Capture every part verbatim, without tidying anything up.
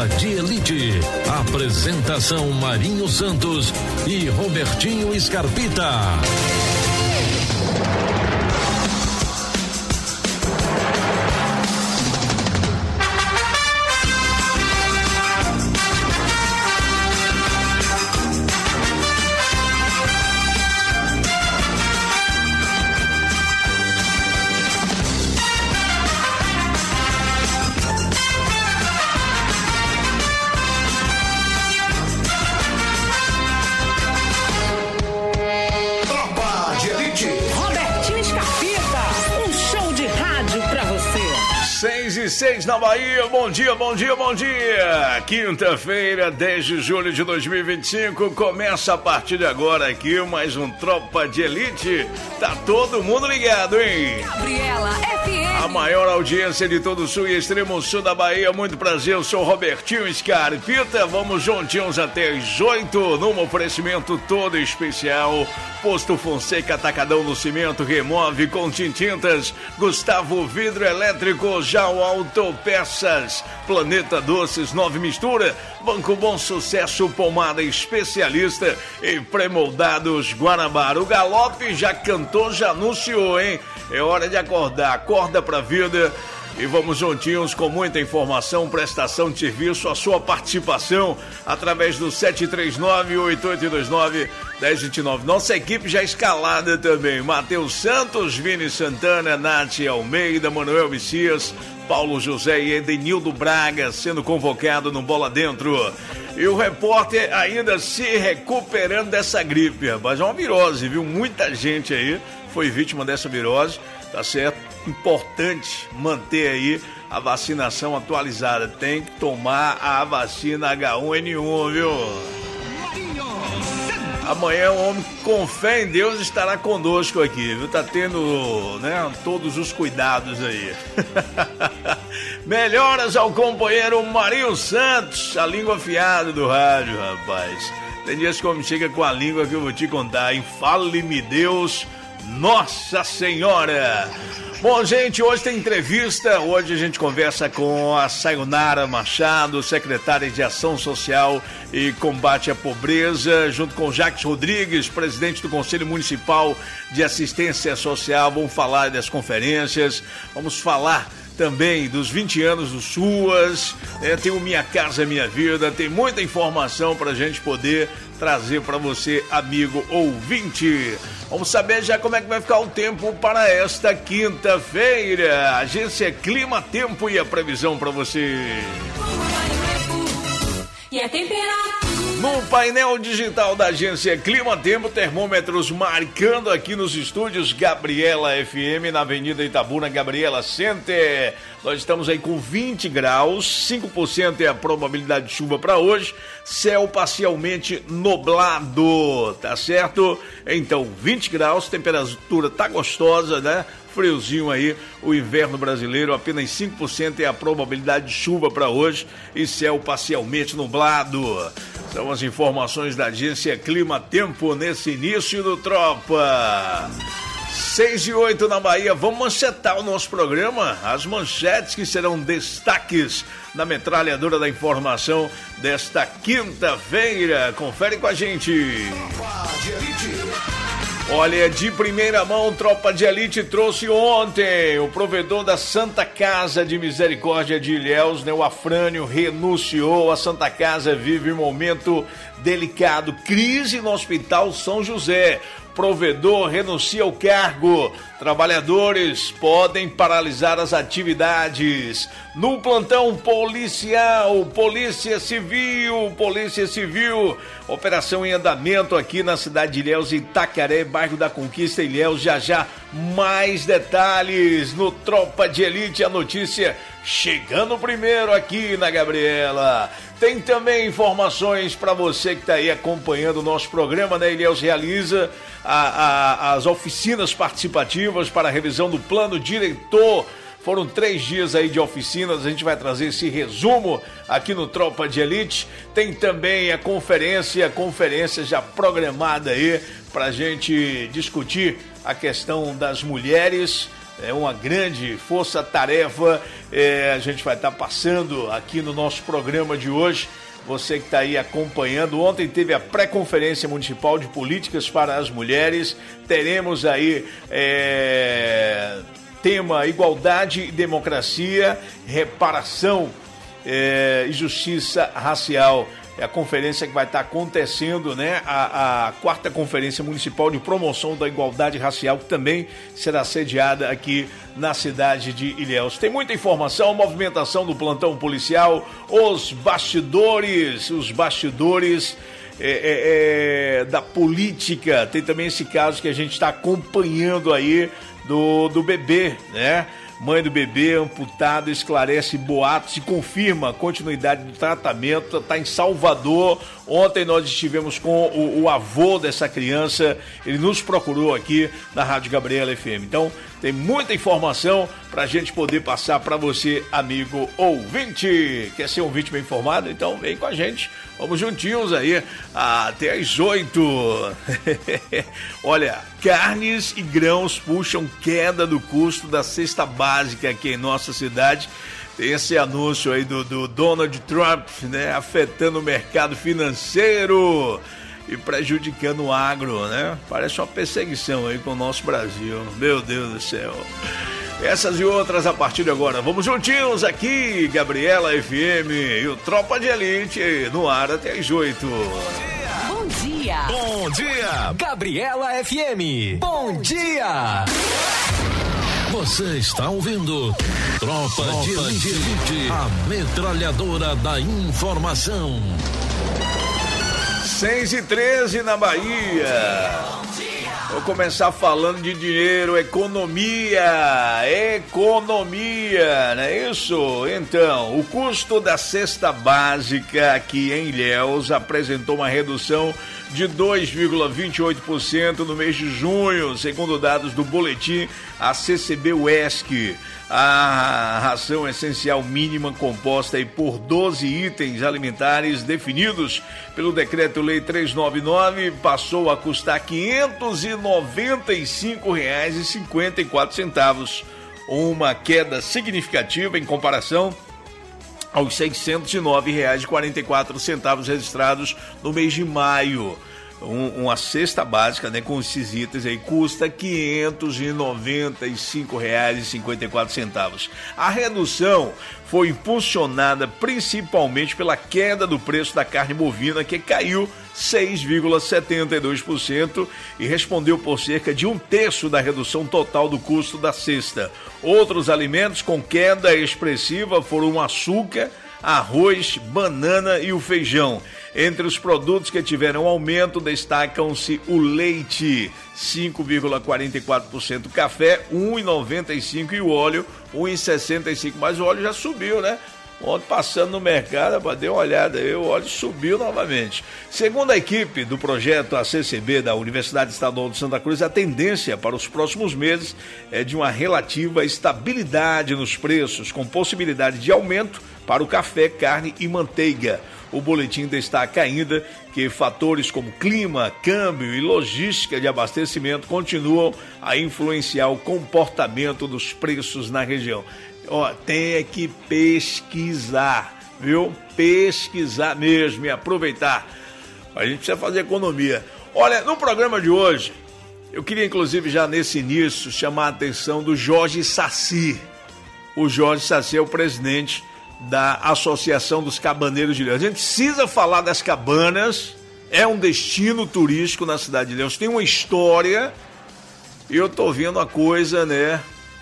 Tropa de Elite. Apresentação Marinho Santos e Robertinho Scarpita. seis na Bahia, bom dia, bom dia, bom dia. Quinta-feira, dez de julho de dois mil e vinte e cinco, começa a partir de agora aqui mais um Tropa de Elite. Tá todo mundo ligado, hein? Gabriela F M. A maior audiência de todo o sul e extremo sul da Bahia, muito prazer, eu sou o Robertinho Scarpita. Vamos juntinhos até as oito, num oferecimento todo especial. Posto Fonseca, Atacadão no Cimento, remove com tintintas, Gustavo Vidro Elétrico, Jau Autopeças, Planeta Doces, Nove Mistura, Banco Bom Sucesso, Pomada Especialista e Premoldados Guanabara. O Galope já cantou, já anunciou, hein? É hora de acordar, acorda pra vida. E vamos juntinhos com muita informação, prestação de serviço, a sua participação através do sete três nove, oito oito dois nove, um zero dois nove. Nossa equipe já escalada também. Matheus Santos, Vini Santana, Nath Almeida, Manuel Vicias, Paulo José e Edenildo Braga sendo convocado no Bola Dentro. E o repórter ainda se recuperando dessa gripe, rapaz. É uma virose, viu? Muita gente aí foi vítima dessa virose, tá certo? Importante manter aí a vacinação atualizada. Tem que tomar a vacina agá um ene um, viu? Amanhã o homem com fé em Deus estará conosco aqui, viu? Tá tendo, né, todos os cuidados aí. Melhoras ao companheiro Marinho Santos, a língua afiada do rádio, rapaz. Tem dias que o homem chega com a língua que eu vou te contar, hein? Fale-me Deus, Nossa Senhora. Bom, gente, hoje tem entrevista. Hoje a gente conversa com a Sayonara Machado, secretária de Ação Social e Combate à Pobreza, junto com Jacques Rodrigues, presidente do Conselho Municipal de Assistência Social. Vamos falar das conferências, vamos falar também dos vinte anos do SUAS, é, tem o Minha Casa Minha Vida, tem muita informação para a gente poder trazer para você, amigo ouvinte. Vamos saber já como é que vai ficar o tempo para esta quinta-feira. Agência Clima Tempo e a previsão para você. E a temperatura. No painel digital da Agência Clima Tempo, termômetros marcando aqui nos estúdios Gabriela F M, na Avenida Itabuna, Gabriela Center. Nós estamos aí com vinte graus, cinco por cento é a probabilidade de chuva para hoje, céu parcialmente nublado, tá certo? Então, vinte graus, temperatura tá gostosa, né? Friozinho aí, o inverno brasileiro, apenas cinco por cento é a probabilidade de chuva para hoje e céu parcialmente nublado. São as informações da Agência Clima Tempo nesse início do Tropa. seis e oito na Bahia, vamos manchetar o nosso programa, as manchetes que serão destaques na metralhadora da informação desta quinta-feira. Confere com a gente. Olha, de primeira mão, Tropa de Elite trouxe ontem o provedor da Santa Casa de Misericórdia de Ilhéus, né, o Afrânio, renunciou. A Santa Casa vive um momento delicado, crise no Hospital São José. Provedor renuncia ao cargo. Trabalhadores podem paralisar as atividades. No plantão policial, Polícia Civil, Polícia Civil, operação em andamento aqui na cidade de Ilhéus, Itacaré, bairro da Conquista, Ilhéus. Já já mais detalhes no Tropa de Elite, a notícia chegando primeiro aqui na Gabriela. Tem também informações para você que está aí acompanhando o nosso programa, né? Ilhéus realiza a, a, as oficinas participativas para a revisão do plano diretor. Foram três dias aí de oficinas, a gente vai trazer esse resumo aqui no Tropa de Elite. Tem também a conferência, a conferência já programada aí para a gente discutir a questão das mulheres É uma grande força-tarefa, é, a gente vai estar passando aqui no nosso programa de hoje. Você que está aí acompanhando, ontem teve a pré-conferência municipal de políticas para as mulheres. Teremos aí é, tema igualdade e democracia, reparação é, e justiça racial. É a conferência que vai estar acontecendo, né? A, a quarta conferência municipal de promoção da igualdade racial, que também será sediada aqui na cidade de Ilhéus. Tem muita informação, movimentação do plantão policial, os bastidores, os bastidores é, é, é, da política. Tem também esse caso que a gente está acompanhando aí do, do bebê, né? Mãe do bebê amputado esclarece boatos e confirma a continuidade do tratamento. Está em Salvador. Ontem nós estivemos com o, o avô dessa criança. Ele nos procurou aqui na Rádio Gabriela F M. Então tem muita informação para a gente poder passar para você, amigo ouvinte. Quer ser um ouvinte bem informado? Então vem com a gente. Vamos juntinhos aí até às oito. Olha, carnes e grãos puxam queda do custo da cesta básica aqui em nossa cidade. Tem esse anúncio aí do, do Donald Trump, né, afetando o mercado financeiro e prejudicando o agro, né? Parece uma perseguição aí com o nosso Brasil. Meu Deus do céu. Essas e outras a partir de agora. Vamos juntinhos aqui, Gabriela F M e o Tropa de Elite no ar até às oito. Bom dia. Bom dia. Gabriela F M. Bom dia. Você está ouvindo Tropa, Tropa de Elite, Elite, a metralhadora da informação. seis e treze na Bahia. Vou começar falando de dinheiro, economia, economia, não é isso? Então, o custo da cesta básica aqui em Ilhéus apresentou uma redução de dois vírgula vinte e oito por cento no mês de junho, segundo dados do boletim A C C B U E S C. A ração essencial mínima, composta aí por doze itens alimentares definidos pelo Decreto-Lei trezentos e noventa e nove, passou a custar quinhentos e noventa e cinco reais e cinquenta e quatro centavos, uma queda significativa em comparação aos seiscentos e nove reais e quarenta e quatro centavos registrados no mês de maio. Um, uma cesta básica, né, com esses itens aí, custa quinhentos e noventa e cinco reais e cinquenta e quatro centavos. A redução foi impulsionada principalmente pela queda do preço da carne bovina, que caiu seis vírgula setenta e dois por cento e respondeu por cerca de um terço da redução total do custo da cesta. Outros alimentos com queda expressiva foram o açúcar, arroz, banana e o feijão. Entre os produtos que tiveram aumento, destacam-se o leite, cinco vírgula quarenta e quatro por cento, café, um vírgula noventa e cinco por cento e o óleo, um vírgula sessenta e cinco por cento. Mas o óleo já subiu, né? Ontem, passando no mercado, para dar uma olhada aí, o óleo subiu novamente. Segundo a equipe do projeto A C C B da Universidade Estadual de Santa Cruz, a tendência para os próximos meses é de uma relativa estabilidade nos preços, com possibilidade de aumento para o café, carne e manteiga. O boletim destaca ainda que fatores como clima, câmbio e logística de abastecimento continuam a influenciar o comportamento dos preços na região. Ó, tem que pesquisar, viu? Pesquisar mesmo e aproveitar. A gente precisa fazer economia. Olha, no programa de hoje, eu queria inclusive já nesse início chamar a atenção do Jorge Saci. O Jorge Saci é o presidente da Associação dos Cabaneiros de Ilhéus. A gente precisa falar das cabanas, é um destino turístico na cidade de Ilhéus, tem uma história, e eu tô vendo a coisa, né,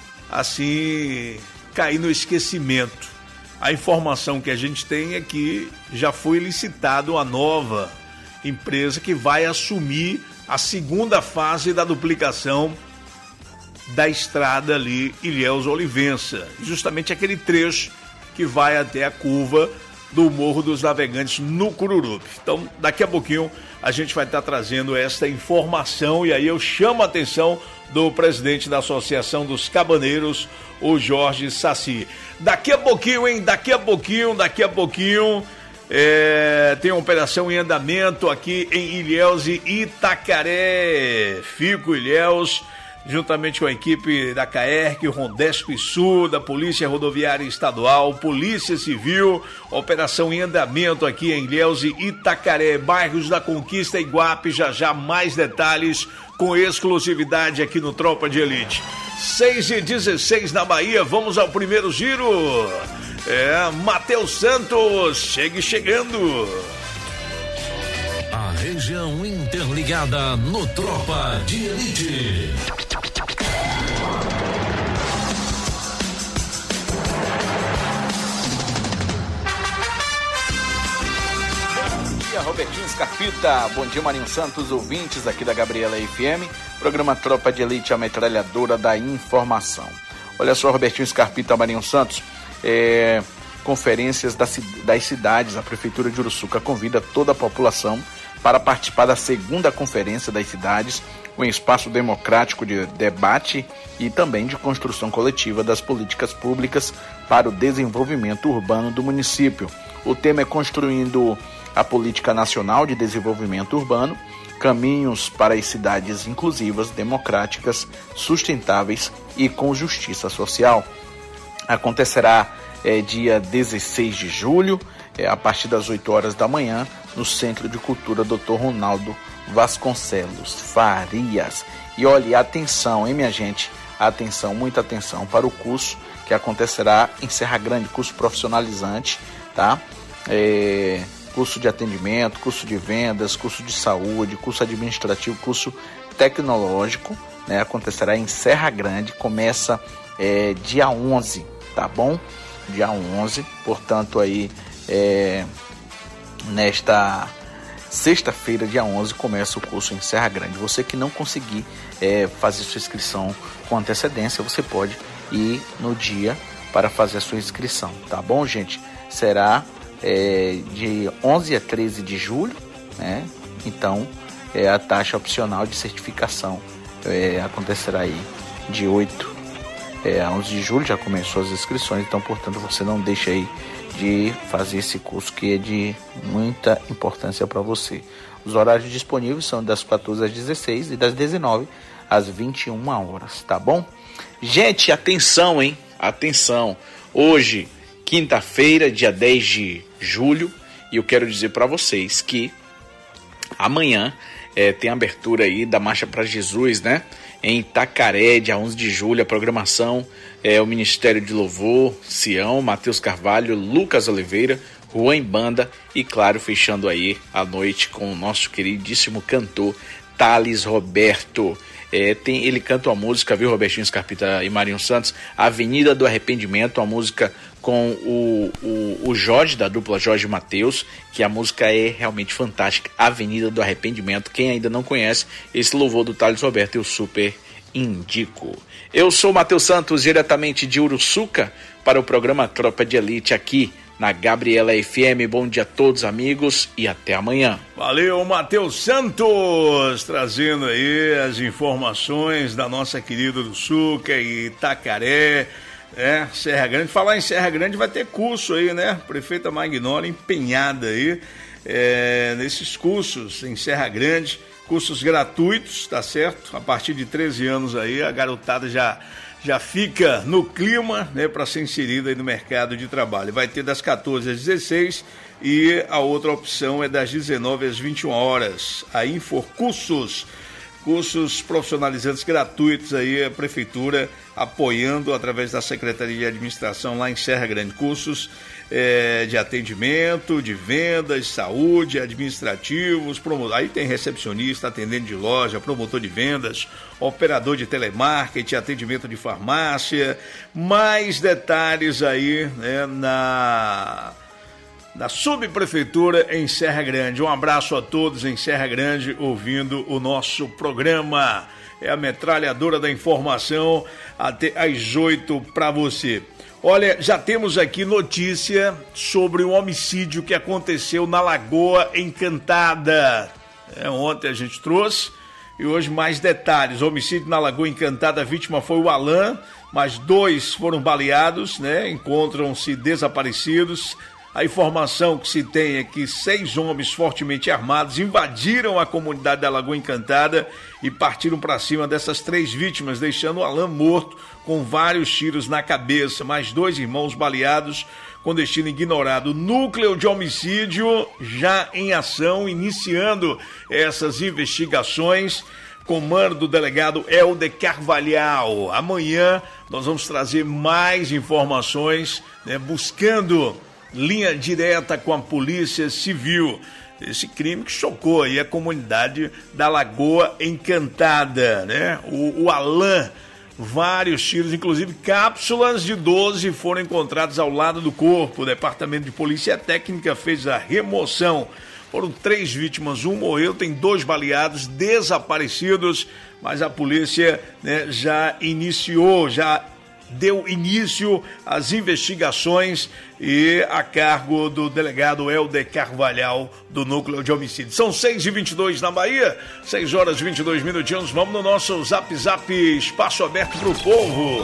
assim, cair no esquecimento. A informação que a gente tem é que já foi licitado uma nova empresa que vai assumir a segunda fase da duplicação da estrada ali Ilhéus-Olivença, justamente aquele trecho que vai até a curva do Morro dos Navegantes no Cururupi. Então, daqui a pouquinho a gente vai estar trazendo esta informação e aí eu chamo a atenção do presidente da Associação dos Cabaneiros, o Jorge Saci. Daqui a pouquinho, hein? Daqui a pouquinho, daqui a pouquinho, é, tem uma operação em andamento aqui em Ilhéus e Itacaré. Fico Ilhéus juntamente com a equipe da CAERC, Rondesp Sul, da Polícia Rodoviária Estadual, Polícia Civil, operação em andamento aqui em Ilhéus e Itacaré, bairros da Conquista e Iguape. Já já mais detalhes com exclusividade aqui no Tropa de Elite. seis e dezesseis na Bahia, vamos ao primeiro giro. É, Matheus Santos, chegue chegando. A região interligada no Tropa de Elite. Bom dia, Robertinho Scarpita. Bom dia, Marinho Santos, ouvintes aqui da Gabriela F M. Programa Tropa de Elite, a metralhadora da informação. Olha só, Robertinho Scarpita, Marinho Santos. É, conferências das, das cidades, a Prefeitura de Uruçuca convida toda a população para participar da segunda conferência das cidades, um espaço democrático de debate e também de construção coletiva das políticas públicas para o desenvolvimento urbano do município. O tema é Construindo a Política Nacional de Desenvolvimento Urbano, caminhos para as cidades inclusivas, democráticas, sustentáveis e com justiça social. Acontecerá é, dia dezesseis de julho, é, a partir das oito horas da manhã, no Centro de Cultura doutor Ronaldo Vasconcelos Farias. E olha, atenção, hein, minha gente? Atenção, muita atenção para o curso que acontecerá em Serra Grande, curso profissionalizante, tá? É, curso de atendimento, curso de vendas, curso de saúde, curso administrativo, curso tecnológico, né? Acontecerá em Serra Grande, começa é, dia onze, tá bom? Dia onze, portanto aí é, nesta sexta-feira, dia onze, começa o curso em Serra Grande. Você que não conseguir é, fazer sua inscrição com antecedência, você pode ir no dia para fazer a sua inscrição, tá bom, gente? Será é, de onze a treze de julho, né? Então, é, a taxa opcional de certificação é, acontecerá aí de oito é, a onze de julho, já começou as inscrições, então, portanto, você não deixa aí de fazer esse curso que é de muita importância para você. Os horários disponíveis são das quatorze às dezesseis e das dezenove às vinte e uma horas, tá bom? Gente, atenção, hein? Atenção. Hoje, quinta-feira, dia dez de julho, e eu quero dizer para vocês que amanhã é, tem a abertura aí da Marcha para Jesus, né? Em Itacaré, dia onze de julho, a programação é o Ministério de Louvor, Sião, Matheus Carvalho, Lucas Oliveira, Juan Banda e, claro, fechando aí a noite com o nosso queridíssimo cantor Thales Roberto. É, tem, ele canta uma música, viu, Robertinho Scarpita e Marinho Santos, Avenida do Arrependimento, uma música com o, o, o Jorge, da dupla Jorge Mateus, que a música é realmente fantástica, Avenida do Arrependimento. Quem ainda não conhece, esse louvor do Thales Roberto, eu super indico. Eu sou o Matheus Santos, diretamente de Uruçuca, para o programa Tropa de Elite, aqui na Gabriela F M. Bom dia a todos, amigos, e até amanhã. Valeu, Matheus Santos, trazendo aí as informações da nossa querida Uruçuca e Itacaré, é, Serra Grande. Falar em Serra Grande, vai ter curso aí, né? Prefeita Magnólia empenhada aí é, nesses cursos em Serra Grande, cursos gratuitos, tá certo? A partir de treze anos aí, a garotada já... já fica no clima, né, para ser inserida aí no mercado de trabalho. Vai ter das quatorze às dezesseis e a outra opção é das dezenove às vinte e uma horas. A Inforcursos, cursos profissionalizantes gratuitos aí, a Prefeitura apoiando através da Secretaria de Administração lá em Serra Grande. Cursos é, de atendimento, de vendas, saúde, administrativos, promo... aí tem recepcionista, atendente de loja, promotor de vendas, operador de telemarketing, atendimento de farmácia. Mais detalhes aí, né, na... da subprefeitura em Serra Grande. Um abraço a todos em Serra Grande ouvindo o nosso programa. É a metralhadora da informação até às oito para você. Olha, já temos aqui notícia sobre um homicídio que aconteceu na Lagoa Encantada. É, ontem a gente trouxe e hoje mais detalhes. Homicídio na Lagoa Encantada, a vítima foi o Alain, mas dois foram baleados, né? Encontram-se desaparecidos. A informação que se tem é que seis homens fortemente armados invadiram a comunidade da Lagoa Encantada e partiram para cima dessas três vítimas, deixando o Alan morto com vários tiros na cabeça, mais dois irmãos baleados com destino ignorado. Núcleo de homicídio já em ação, iniciando essas investigações. Comando do delegado Helder Carvalhal. Amanhã nós vamos trazer mais informações, né, buscando linha direta com a Polícia Civil. Esse crime que chocou aí a comunidade da Lagoa Encantada, né? O, o Alan, vários tiros, inclusive cápsulas de doze foram encontradas ao lado do corpo. O Departamento de Polícia Técnica fez a remoção. Foram três vítimas, um morreu, tem dois baleados, desaparecidos, mas a polícia, né, já iniciou, já deu início às investigações e a cargo do delegado Helder Carvalhal do Núcleo de Homicídio. São seis e vinte e dois na Bahia, seis horas e vinte e dois minutinhos. Vamos no nosso Zap Zap, espaço aberto pro povo.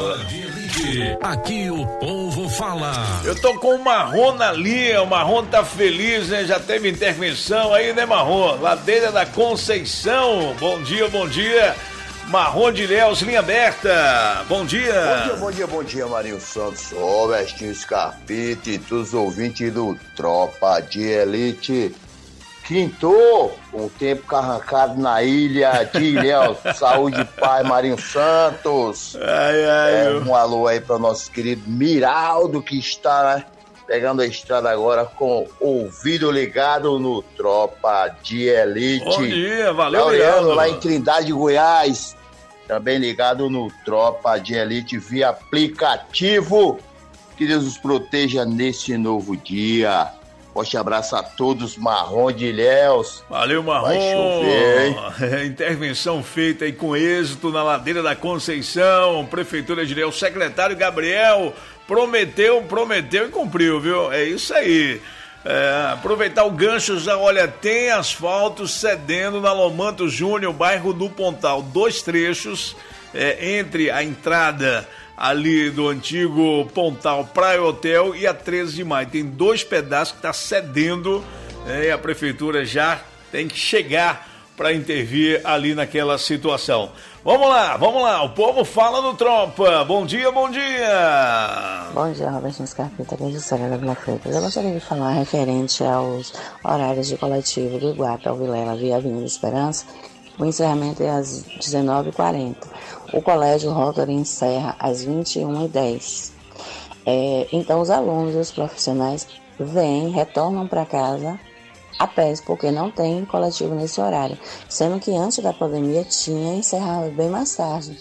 Aqui o povo fala. Eu tô com o Marrom na linha, o Marrom tá feliz, né? Já teve intervenção aí, né, Marrom? Ladeira da Conceição. Bom dia, bom dia. Marrom de Ilhéus, linha aberta. Bom dia. Bom dia, bom dia, bom dia, Marinho Santos, Robertinho Scarpite e todos os ouvintes do Tropa de Elite. Quintou, com o tempo carrancado na ilha de Ilhéus. Saúde, paz, Marinho Santos. Ai, ai, é, um alô aí para o nosso querido Miraldo, que está, né, pegando a estrada agora com o ouvido ligado no Tropa de Elite. Bom dia, valeu, Miraldo. Lá em Trindade, Goiás. Também ligado no Tropa de Elite via aplicativo. Que Deus os proteja nesse novo dia. Forte abraço a todos, Marrom de Ilhéus. Valeu, Marrom. Vai chover, hein? Intervenção feita aí com êxito na Ladeira da Conceição. Prefeitura de Ilhéus, secretário Gabriel prometeu, prometeu e cumpriu, viu? É isso aí. É, aproveitar o gancho já, olha, tem asfalto cedendo na Lomanto Júnior, bairro do Pontal, dois trechos, é, entre a entrada ali do antigo Pontal Praia Hotel e a treze de maio, tem dois pedaços que está cedendo, é, e a prefeitura já tem que chegar para intervir ali naquela situação. Vamos lá, vamos lá, o povo fala no Tropa. Bom dia, bom dia. Bom dia, Robertinho Scarpita, aqui de Sara da Freitas. Eu gostaria de falar referente aos horários de coletivo do Iguape ao Vilela via Avenida Esperança. O encerramento é às dezenove e quarenta. O colégio Rotary encerra às vinte e uma e dez. É, então os alunos e os profissionais vêm, retornam para casa a pé, porque não tem coletivo nesse horário, sendo que antes da pandemia tinha encerrado bem mais tarde.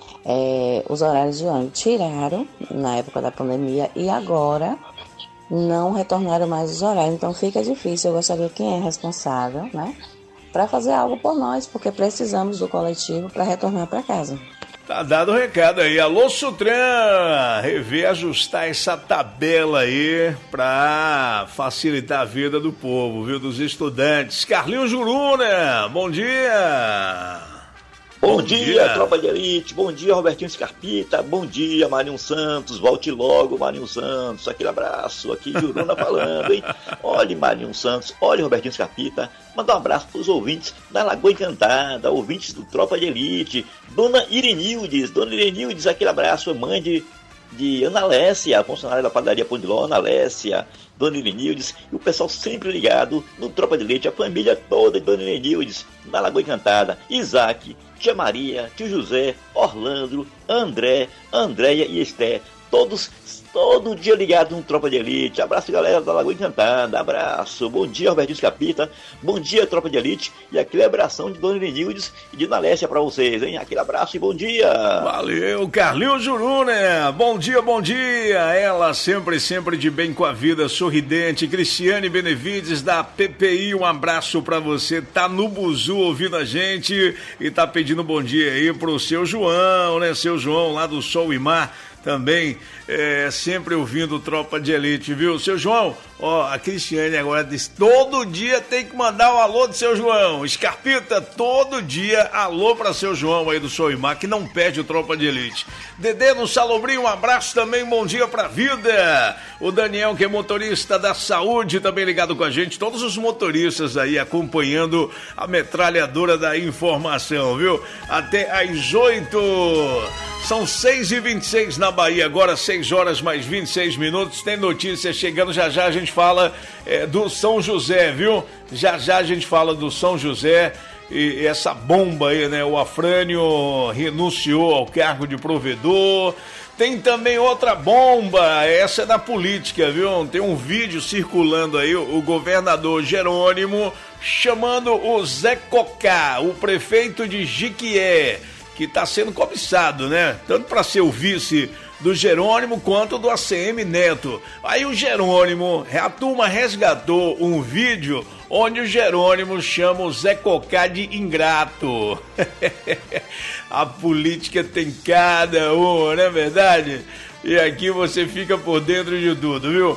É, os horários de ônibus tiraram na época da pandemia e agora não retornaram mais os horários, então fica difícil. Eu gostaria de quem é responsável, né, para fazer algo por nós, porque precisamos do coletivo para retornar para casa. Tá dado o recado aí. Alô, Sutran, rever, ajustar essa tabela aí pra facilitar a vida do povo, viu, dos estudantes. Carlinhos Juruna, bom dia. Bom, bom dia, dia, Tropa de Elite. Bom dia, Robertinho Scarpita. Bom dia, Marinho Santos. Volte logo, Marinho Santos. Aquele abraço. Aqui, Juruna falando, hein? Olha, Marinho Santos. Olha, Robertinho Scarpita. Mandar um abraço para os ouvintes da Lagoa Encantada, ouvintes do Tropa de Elite. Dona Irenildes. Dona Irenildes, aquele abraço. Mãe de, de Ana Lécia, funcionária da padaria Pão de Ló, Ana Lécia. Dona Irenildes, e o pessoal sempre ligado no Tropa de Leite, a família toda de Dona Irenildes, na Lagoa Encantada, Isaac, Tia Maria, Tio José, Orlando, André, Andréia e Esté, todos, todo dia ligado no Tropa de Elite. Abraço, galera da Lagoa Encantada, abraço, bom dia, Robertinho Scarpita, bom dia, Tropa de Elite, e aquele abração de Dona Irenildes e de Nalécia pra vocês, hein? Aquele abraço e bom dia. Valeu, Carlinhos Juruna, bom dia, bom dia, ela sempre, sempre de bem com a vida, sorridente. Cristiane Benevides da P P I, um abraço pra você, tá no buzu ouvindo a gente e tá pedindo bom dia aí pro seu João, né, seu João lá do Sol e Mar. também é, sempre ouvindo Tropa de Elite, viu? Seu João, ó, a Cristiane agora disse, todo dia tem que mandar o alô do seu João. Scarpita, todo dia, alô pra seu João aí do Soimar, que não perde o Tropa de Elite. Dedê no Salobrinho, um abraço também, bom dia pra vida. O Daniel, que é motorista da saúde, também ligado com a gente. Todos os motoristas aí acompanhando a metralhadora da informação, viu? Até às oito. São seis e vinte e seis na Bahia, agora seis horas mais vinte e seis minutos. Tem notícia chegando, já já a gente fala é, do São José, viu? Já já a gente fala do São José e essa bomba aí, né? O Afrânio renunciou ao cargo de provedor. Tem também outra bomba, essa é da política, viu? Tem um vídeo circulando aí, o governador Jerônimo chamando o Zé Cocá, o prefeito de Jiquié, que está sendo cobiçado, né? Tanto para ser o vice do Jerônimo quanto do A C M Neto. Aí o Jerônimo, a turma resgatou um vídeo onde o Jerônimo chama o Zé Cocá de ingrato. A política tem cada um, não é verdade? E aqui você fica por dentro de tudo, viu?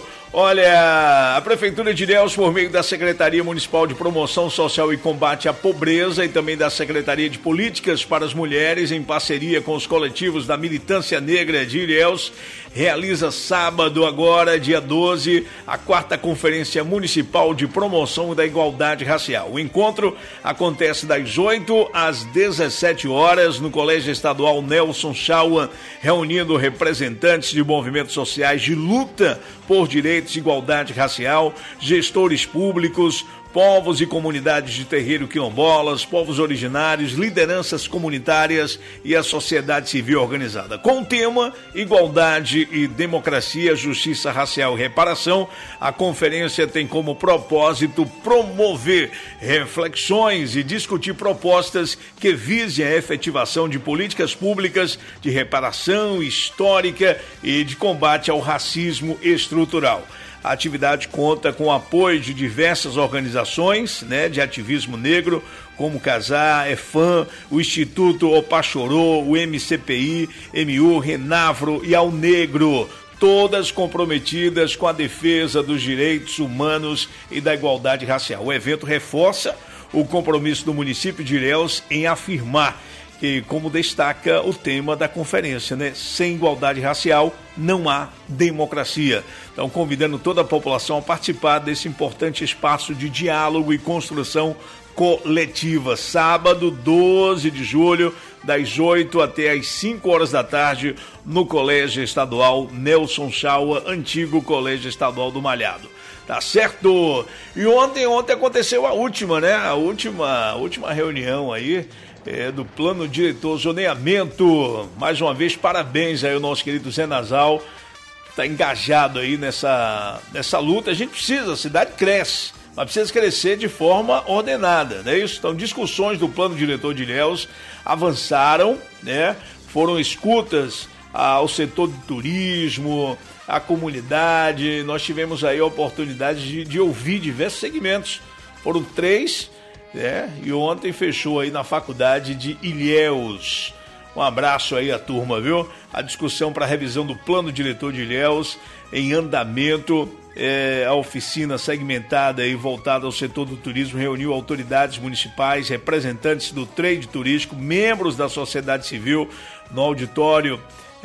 Olha, a Prefeitura de Ilhéus, por meio da Secretaria Municipal de Promoção Social e Combate à Pobreza e também da Secretaria de Políticas para as Mulheres, em parceria com os coletivos da Militância Negra de Ilhéus, realiza sábado agora, dia doze, a quarta Conferência Municipal de Promoção da Igualdade Racial. O encontro acontece das oito às dezessete horas no Colégio Estadual Nelson Chauan, reunindo representantes de movimentos sociais de luta por direitos de igualdade racial, gestores públicos, povos e comunidades de terreiro quilombolas, povos originários, lideranças comunitárias e a sociedade civil organizada. Com o tema Igualdade e Democracia, Justiça Racial e Reparação, a conferência tem como propósito promover reflexões e discutir propostas que visem a efetivação de políticas públicas de reparação histórica e de combate ao racismo estrutural. A atividade conta com o apoio de diversas organizações, né, de ativismo negro, como Casar, EFAM, o Instituto Opachorô, o M C P I, M U, Renavro e Ao Negro, todas comprometidas com a defesa dos direitos humanos e da igualdade racial. O evento reforça o compromisso do município de Ilhéus em afirmar que, como destaca o tema da conferência, né? Sem igualdade racial não há democracia. Então, convidando toda a população a participar desse importante espaço de diálogo e construção coletiva. Sábado, doze de julho, das oito até as cinco horas da tarde, no Colégio Estadual Nelson Chauan, antigo Colégio Estadual do Malhado. Tá certo? E ontem, ontem aconteceu a última, né? A última, a última reunião aí, É, do plano diretor zoneamento. Mais uma vez, parabéns aí ao nosso querido Zé Nasal, tá engajado aí nessa, nessa luta. A gente precisa, a cidade cresce, mas precisa crescer de forma ordenada, não é isso? Então, discussões do plano diretor de Ilhéus avançaram, né? Foram escutas ao setor do turismo, à comunidade. Nós tivemos aí a oportunidade de, de ouvir diversos segmentos. Foram três, É, e ontem fechou aí na faculdade de Ilhéus. Um abraço aí à turma, viu? A discussão para a revisão do plano diretor de Ilhéus em andamento. É, a oficina segmentada e voltada ao setor do turismo reuniu autoridades municipais, representantes do trade turístico, membros da sociedade civil no auditório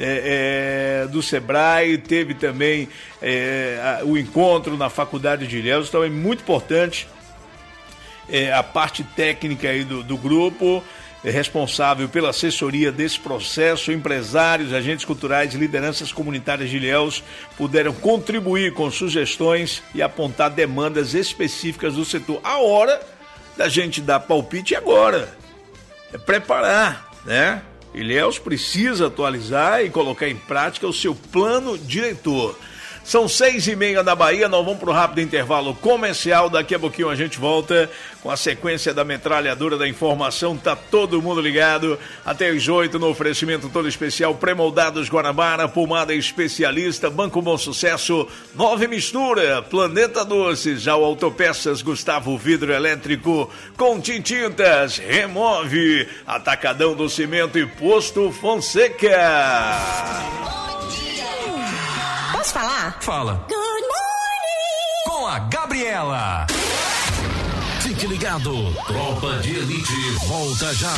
É, é, do Sebrae. Teve também é, a, o encontro na faculdade de Ilhéus. Então é muito importante é, a parte técnica aí do, do grupo, é, responsável pela assessoria desse processo. Empresários, agentes culturais e lideranças comunitárias de Ilhéus puderam contribuir com sugestões e apontar demandas específicas do setor. A hora da gente dar palpite é agora, é preparar, né? Ilhéus precisa atualizar e colocar em prática o seu plano diretor. São seis e meia da Bahia, nós vamos para o rápido intervalo comercial. Daqui a pouquinho a gente volta com a sequência da metralhadora da informação. Tá todo mundo ligado até as oito no oferecimento todo especial Pré-Moldados Guanabara, Pomada Especialista, Banco Bom Sucesso, Nove Mistura, Planeta Doces, já o Autopeças Gustavo Vidro Elétrico, Contim Tintas, Remove, Atacadão do Cimento e Posto Fonseca. Posso falar? Fala. Good morning! Com a Gabriela. Fique ligado, Tropa de Elite volta já.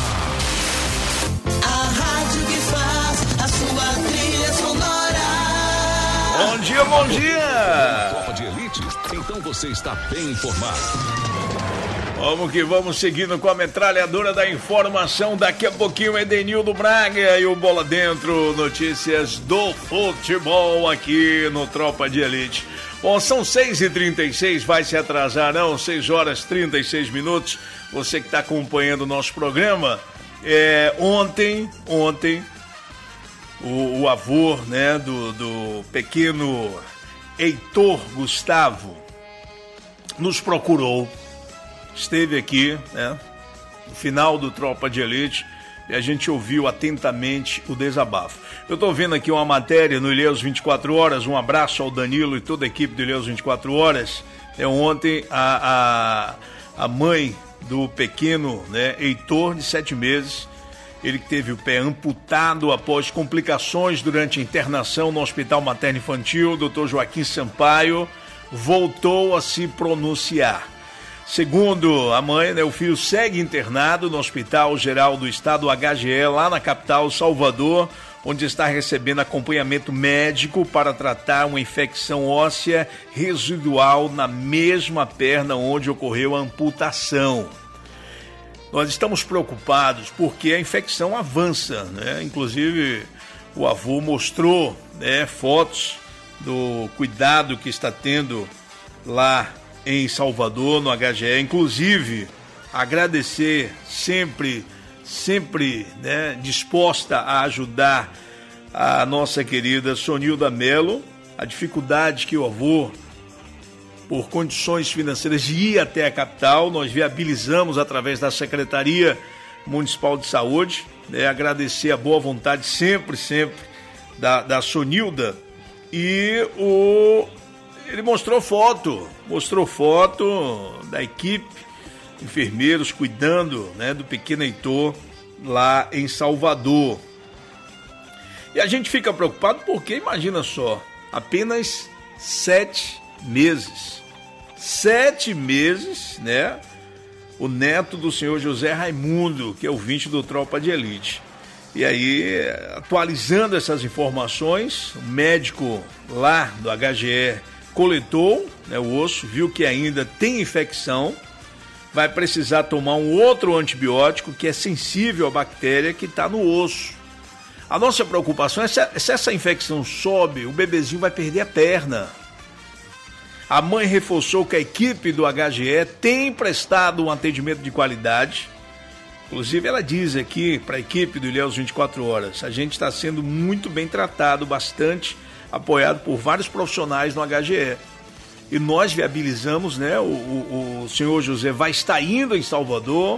A rádio que faz a sua trilha sonora. Bom dia, bom dia! Tropa de Elite, então você está bem informado. Vamos que vamos seguindo com a metralhadora da informação. Daqui a pouquinho, Edenildo Braga e o Bola Dentro, notícias do futebol aqui no Tropa de Elite. Bom, são seis e trinta e seis, vai se atrasar não, seis horas e trinta e seis minutos. Você que está acompanhando o nosso programa, é, ontem, ontem, o, o avô, né, do, do pequeno Heitor Gustavo nos procurou. Esteve aqui, né, no final do Tropa de Elite, e a gente ouviu atentamente o desabafo. Eu estou vendo aqui uma matéria no Ilhéus vinte e quatro horas, um abraço ao Danilo e toda a equipe do Ilhéus vinte e quatro horas. É, ontem a, a, a mãe do pequeno, né, Heitor, de sete meses, ele que teve o pé amputado após complicações durante a internação no Hospital Materno Infantil, doutor Joaquim Sampaio, voltou a se pronunciar. Segundo a mãe, né, o filho segue internado no Hospital Geral do Estado, H G E, lá na capital, Salvador, onde está recebendo acompanhamento médico para tratar uma infecção óssea residual na mesma perna onde ocorreu a amputação. Nós estamos preocupados porque a infecção avança, né? Inclusive, o avô mostrou, né, fotos do cuidado que está tendo lá em Salvador, no H G E, inclusive agradecer sempre, sempre, né, disposta a ajudar a nossa querida Sonilda Melo, a dificuldade que o avô, por condições financeiras de ir até a capital, nós viabilizamos através da Secretaria Municipal de Saúde, né, agradecer a boa vontade sempre, sempre da, da Sonilda, e o ele mostrou foto, mostrou foto da equipe, enfermeiros cuidando, né, do pequeno Heitor lá em Salvador. E a gente fica preocupado porque, imagina só, apenas sete meses. Sete meses, né? O neto do senhor José Raimundo, que é ouvinte do Tropa de Elite. E aí, atualizando essas informações, o médico lá do H G E coletou, né, o osso, viu que ainda tem infecção, vai precisar tomar um outro antibiótico que é sensível à bactéria que está no osso. A nossa preocupação é se, se essa infecção sobe, o bebezinho vai perder a perna. A mãe reforçou que a equipe do H G E tem prestado um atendimento de qualidade. Inclusive, ela diz aqui para a equipe do Ilhéus vinte e quatro horas, a gente está sendo muito bem tratado, bastante apoiado por vários profissionais no H G E. E nós viabilizamos, né? O, o, o senhor José vai estar indo em Salvador,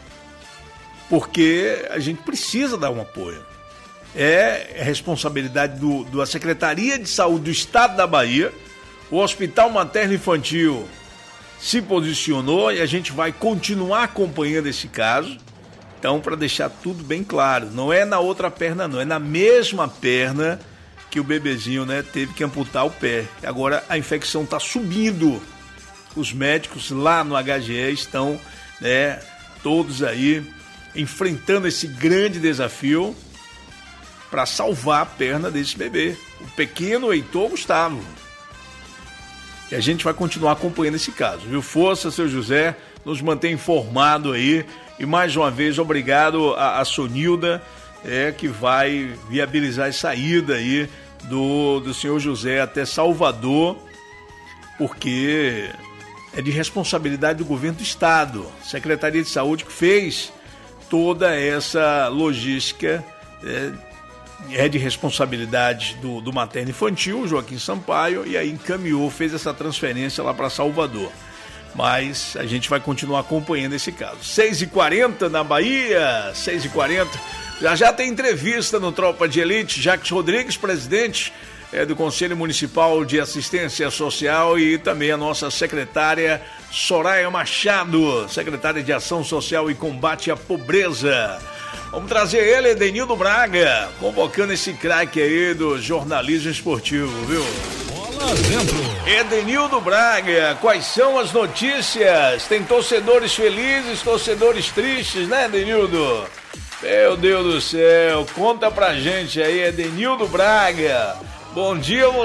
porque a gente precisa dar um apoio. É responsabilidade do, da Secretaria de Saúde do Estado da Bahia. O Hospital Materno Infantil se posicionou e a gente vai continuar acompanhando esse caso. Então, para deixar tudo bem claro, não é na outra perna não, é na mesma perna que o bebezinho, né, teve que amputar o pé. Agora a infecção está subindo. Os médicos lá no H G E estão, né, todos aí enfrentando esse grande desafio para salvar a perna desse bebê, o pequeno Heitor Gustavo. E a gente vai continuar acompanhando esse caso, viu? Força, seu José, nos mantém informado aí. E mais uma vez, obrigado a, a Sonilda, é, que vai viabilizar a saída aí do, do senhor José até Salvador, porque é de responsabilidade do governo do estado, Secretaria de Saúde, que fez toda essa logística, é, é de responsabilidade do, do materno infantil, Joaquim Sampaio, e aí encaminhou, fez essa transferência lá para Salvador. Mas a gente vai continuar acompanhando esse caso. seis e quarenta na Bahia, seis e quarenta. Já já tem entrevista no Tropa de Elite. Jacques Rodrigues, presidente é, do Conselho Municipal de Assistência Social, e também a nossa secretária Soraya Machado, secretária de Ação Social e Combate à Pobreza. Vamos trazer ele, Edenildo Braga, convocando esse craque aí do jornalismo esportivo, viu? Bola dentro. Edenildo Braga, quais são as notícias? Tem torcedores felizes, torcedores tristes, né, Edenildo? Meu Deus do céu, conta pra gente aí, Edenildo Braga. Bom dia a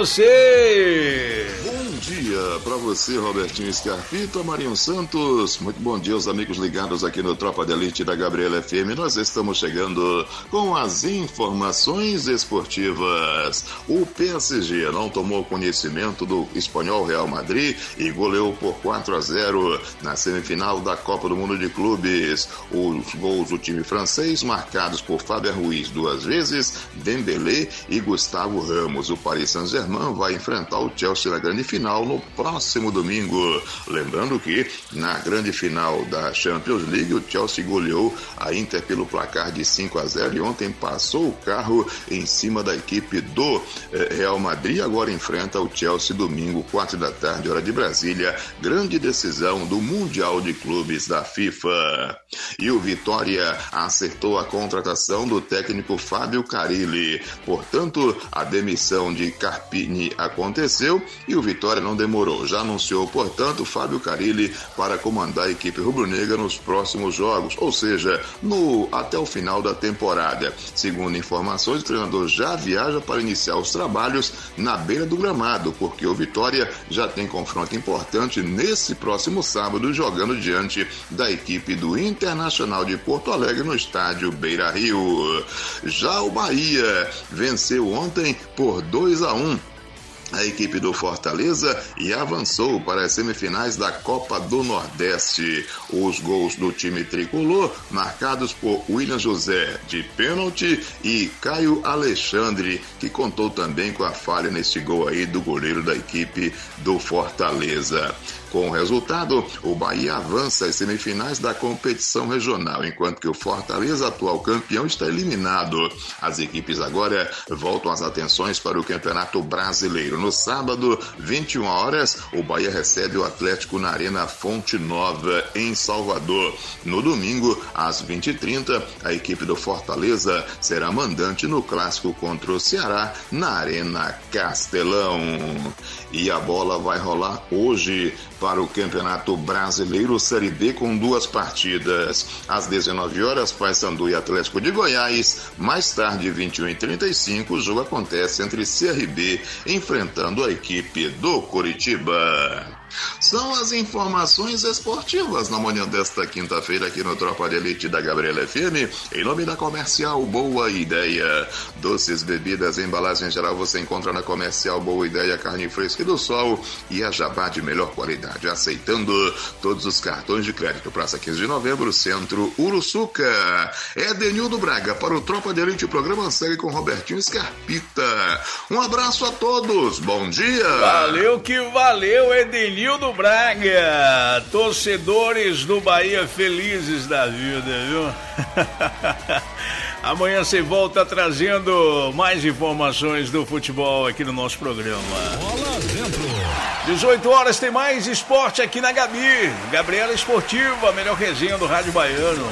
você! Bom dia para você, Robertinho Scarpita, Marinho Santos. Muito bom dia aos amigos ligados aqui no Tropa de Elite da Gabriela F M. Nós estamos chegando com as informações esportivas. O P S G não tomou conhecimento do espanhol Real Madrid e goleou por quatro a zero na semifinal da Copa do Mundo de Clubes. Os gols do time francês marcados por Fábio Ruiz duas vezes, Dembélé e Gustavo Ramos. O Paris Saint-Germain vai enfrentar o Chelsea na grande final no próximo domingo. Lembrando que na grande final da Champions League o Chelsea goleou a Inter pelo placar de cinco a zero e ontem passou o carro em cima da equipe do eh, Real Madrid. Agora enfrenta o Chelsea domingo, quatro da tarde, hora de Brasília. Grande decisão do Mundial de Clubes da FIFA. E o Vitória acertou a contratação do técnico Fábio Carille. Portanto, a demissão de Carpini aconteceu e o Vitória não demorou. Já anunciou, portanto, Fábio Carille para comandar a equipe rubro-negra nos próximos jogos, ou seja, no, até o final da temporada. Segundo informações, o treinador já viaja para iniciar os trabalhos na beira do gramado, porque o Vitória já tem confronto importante nesse próximo sábado, jogando diante da equipe do Internacional de Porto Alegre no estádio Beira-Rio. Já o Bahia venceu ontem por dois a um a equipe do Fortaleza e avançou para as semifinais da Copa do Nordeste. Os gols do time tricolor marcados por William José de pênalti e Caio Alexandre, que contou também com a falha nesse gol aí do goleiro da equipe do Fortaleza. Com o resultado, o Bahia avança às semifinais da competição regional, enquanto que o Fortaleza, atual campeão, está eliminado. As equipes agora voltam as atenções para o Campeonato Brasileiro. No sábado, vinte e uma horas, o Bahia recebe o Atlético na Arena Fonte Nova, em Salvador. No domingo, às vinte e trinta, a equipe do Fortaleza será mandante no clássico contra o Ceará, na Arena Castelão. E a bola vai rolar hoje para o Campeonato Brasileiro Série B com duas partidas. Às dezenove horas, Paysandu e Atlético de Goiás. Mais tarde, vinte e uma e trinta e cinco, o jogo acontece entre C R B enfrentando a equipe do Coritiba. São as informações esportivas na manhã desta quinta-feira aqui no Tropa de Elite da Gabriela F M. Em nome da Comercial Boa Ideia. Doces, bebidas, embalagem geral você encontra na Comercial Boa Ideia, carne fresca do sol e a jabá de melhor qualidade. Aceitando todos os cartões de crédito. Praça quinze de novembro, Centro Uruçuca. Edenildo Braga para o Tropa de Elite. O programa segue com Robertinho Scarpita. Um abraço a todos. Bom dia. Valeu que valeu, Edenildo do Braga, torcedores do Bahia felizes da vida, viu? Amanhã você volta trazendo mais informações do futebol aqui no nosso programa. Bola dentro. dezoito horas tem mais esporte aqui na Gabi. Gabriela Esportiva, a melhor resenha do Rádio Baiano.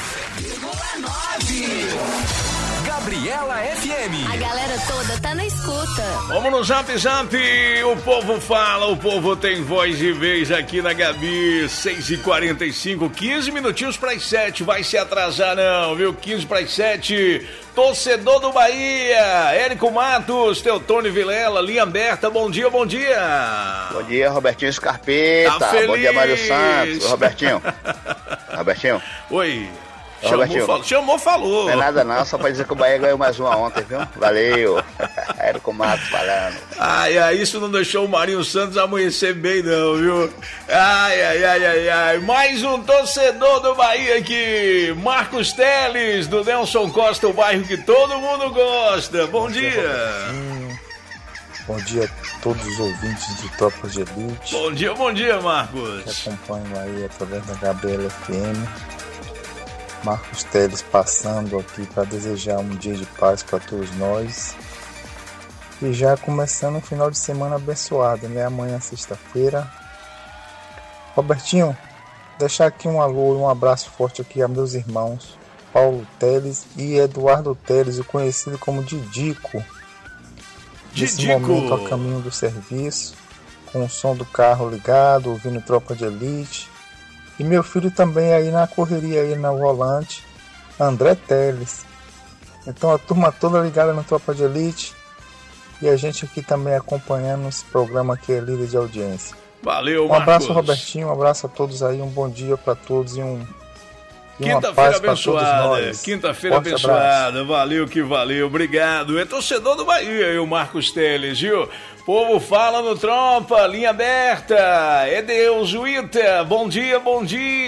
Gabriela F M. A galera toda tá na escuta. Vamos no Zap Zap. O povo fala, o povo tem voz e vez aqui na Gabi. seis e quarenta e cinco, quinze minutinhos para as sete. Vai se atrasar não, viu? quinze para as sete. Torcedor do Bahia, Érico Matos, Teotônio Vilela, linha aberta. Bom dia, bom dia. Bom dia, Robertinho Scarpita. Tá bom dia, Mário Santos. Robertinho. Robertinho. Oi. Chamou, falou. Chamou, falou. Não é nada não, só pra dizer que o Bahia ganhou mais uma ontem, viu? Valeu. Érico Matos falando. Ai, ai, isso não deixou o Marinho Santos amanhecer bem não, viu? Ai, ai, ai, ai, ai. Mais um torcedor do Bahia aqui. Marcos Teles, do Nelson Costa, o bairro que todo mundo gosta. Bom, bom dia. dia bom dia a todos os ouvintes de Tropas de Elite. Bom dia, bom dia, Marcos. Que acompanham aí através da Gabriela F M. Marcos Teles passando aqui para desejar um dia de paz para todos nós. E já começando um final de semana abençoado, né? Amanhã, sexta-feira. Robertinho, deixar aqui um alô e um abraço forte aqui a meus irmãos Paulo Teles e Eduardo Teles, o conhecido como Didico. Nesse Didico. momento, a caminho do serviço, com o som do carro ligado, ouvindo Tropa de Elite. E meu filho também aí na correria, aí na volante, André Teles. Então a turma toda ligada na Tropa de Elite. E a gente aqui também acompanhando esse programa que é líder de audiência. Valeu, um Marcos. abraço, Robertinho, um abraço a todos aí, um bom dia para todos e um e uma Quinta-feira paz para todos abençoada, nós. quinta-feira Forte abençoada, abraço. valeu que valeu, obrigado. É torcedor do Bahia, aí, o Marcos Teles, viu? Povo fala no Tropa, linha aberta, é Deus, Uita, bom dia, bom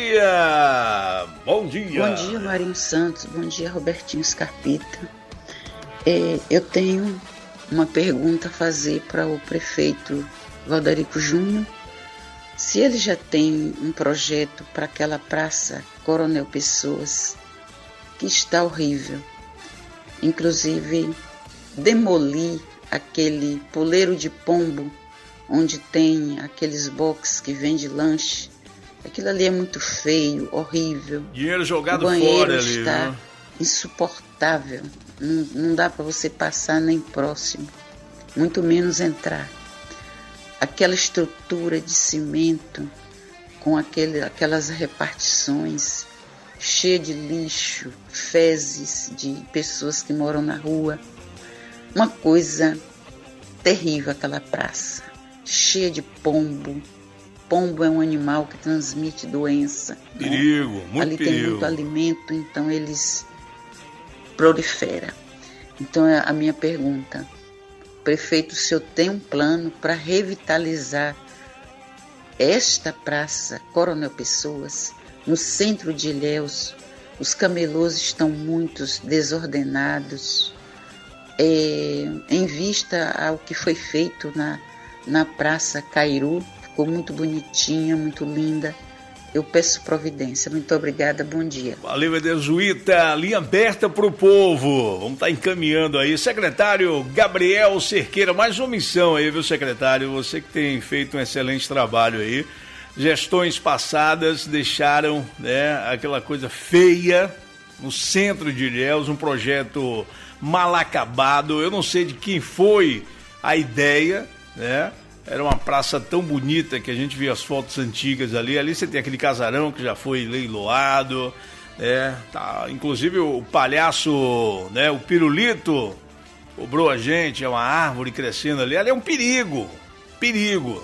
dia, bom dia. Bom dia, Marinho Santos, bom dia, Robertinho Scarpita. É, eu tenho uma pergunta a fazer para o prefeito Valderico Júnior. Se ele já tem um projeto para aquela praça Coronel Pessoas, que está horrível, inclusive demolir aquele puleiro de pombo, onde tem aqueles boxes que vende lanche, aquilo ali é muito feio, horrível. Dinheiro jogado o banheiro fora ali, está viu? Insuportável, não, não dá para você passar nem próximo, muito menos entrar. Aquela estrutura de cimento com aquele, aquelas repartições cheia de lixo, fezes de pessoas que moram na rua. Uma coisa terrível aquela praça, cheia de pombo. Pombo é um animal que transmite doença. Perigo, né? muito Ali perigo. tem muito alimento, então eles proliferam. Então a minha pergunta: prefeito, o senhor tem um plano para revitalizar esta praça Coronel Pessoas, no centro de Ilhéus? Os camelôs estão muito desordenados, é, em vista ao que foi feito na, na Praça Cairu, ficou muito bonitinha, muito linda. Eu peço providência. Muito obrigada, bom dia. Valeu, Edesuíta, linha aberta para o povo. Vamos estar encaminhando aí. Secretário Gabriel Cerqueira, mais uma missão aí, viu, secretário? Você que tem feito um excelente trabalho aí. Gestões passadas deixaram, né, aquela coisa feia no centro de Ilhéus, um projeto mal acabado. Eu não sei de quem foi a ideia, né? Era uma praça tão bonita que a gente vê as fotos antigas ali. Ali você tem aquele casarão que já foi leiloado, né? Tá, inclusive o palhaço, né? O pirulito cobrou a gente, é uma árvore crescendo ali. Ali é um perigo, perigo.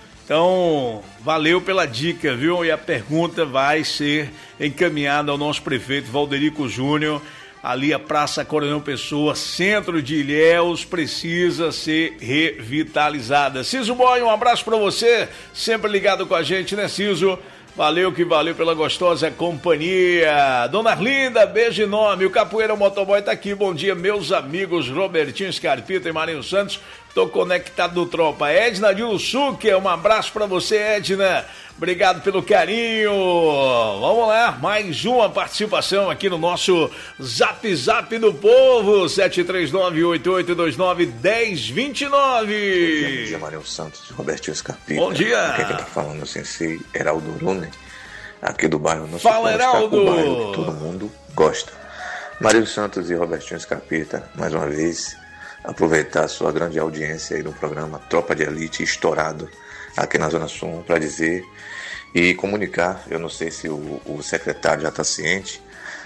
Então, valeu pela dica, viu? E a pergunta vai ser encaminhada ao nosso prefeito Valderico Júnior. Ali a Praça Coronel Pessoa, centro de Ilhéus, precisa ser revitalizada. Ciso Boy, um abraço para você, sempre ligado com a gente, né, Ciso? Valeu que valeu pela gostosa companhia. Dona Arlinda, beijo enorme. O Capoeira Motoboy tá aqui. Bom dia, meus amigos Robertinho Scarpita e Marinho Santos. Tô conectado no Tropa. Edna de Usuque, um abraço pra você, Edna. Obrigado pelo carinho. Vamos lá, mais uma participação aqui no nosso Zap Zap do Povo. sete três nove, oito oito dois nove, um zero dois nove. Bom dia, Marinho Santos, Robertinho Scarpita. Bom dia. Aqui quem tá falando é o Sensei Heraldo Rune, aqui do bairro Nosso Fala, Heraldo. O bairro que todo mundo gosta. Marinho Santos e Robertinho Scarpita, mais uma vez, aproveitar a sua grande audiência aí no programa Tropa de Elite, estourado aqui na Zona Sul, para dizer e comunicar, eu não sei se o, o secretário já está ciente,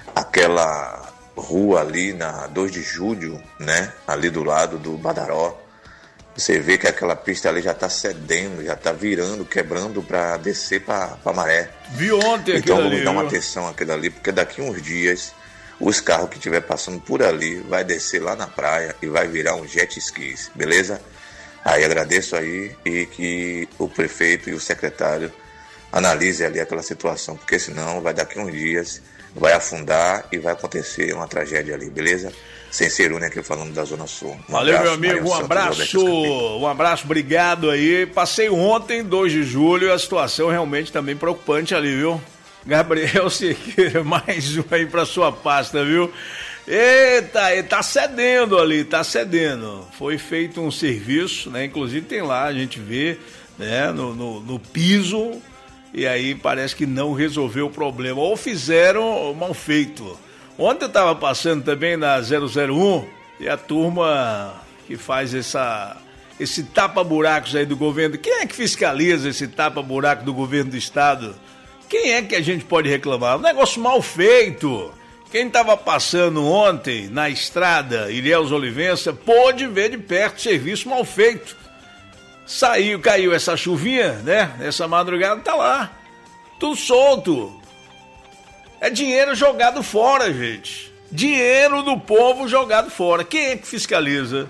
aquela rua ali na dois de julho, né, ali do lado do Badaró, você vê que aquela pista ali já está cedendo, já está virando, quebrando para descer para a maré. Vi ontem Então aquilo vamos ali, dar uma viu? atenção àquilo ali, porque daqui uns dias os carros que estiver passando por ali vai descer lá na praia e vai virar um jet skis, beleza? Aí agradeço aí e que o prefeito e o secretário analise ali aquela situação, porque senão vai daqui uns dias, vai afundar e vai acontecer uma tragédia ali, beleza? Sem ser único aqui falando da Zona Sul. Um Valeu, abraço, meu amigo, Mário um Santos, abraço, Roberto Scarpita. um abraço, obrigado aí. Passei ontem, dois de julho, a situação realmente também preocupante ali, viu? Gabriel Cerqueira, mais um aí pra sua pasta, viu? Eita, ele tá cedendo ali, tá cedendo. Foi feito um serviço, né? Inclusive tem lá, a gente vê, né? No, no, no piso, e aí parece que não resolveu o problema. Ou fizeram mal feito, Ontem eu estava passando também na zero zero um e a turma que faz essa, esse tapa-buracos aí do governo, quem é que fiscaliza esse tapa-buraco do governo do estado? Quem é que a gente pode reclamar? Um negócio mal feito. Quem estava passando ontem na estrada Ilhéus Olivença pôde ver de perto serviço mal feito. Saiu, caiu essa chuvinha, né? Essa madrugada tá lá. Tudo solto. É dinheiro jogado fora, gente. Dinheiro do povo jogado fora. Quem é que fiscaliza?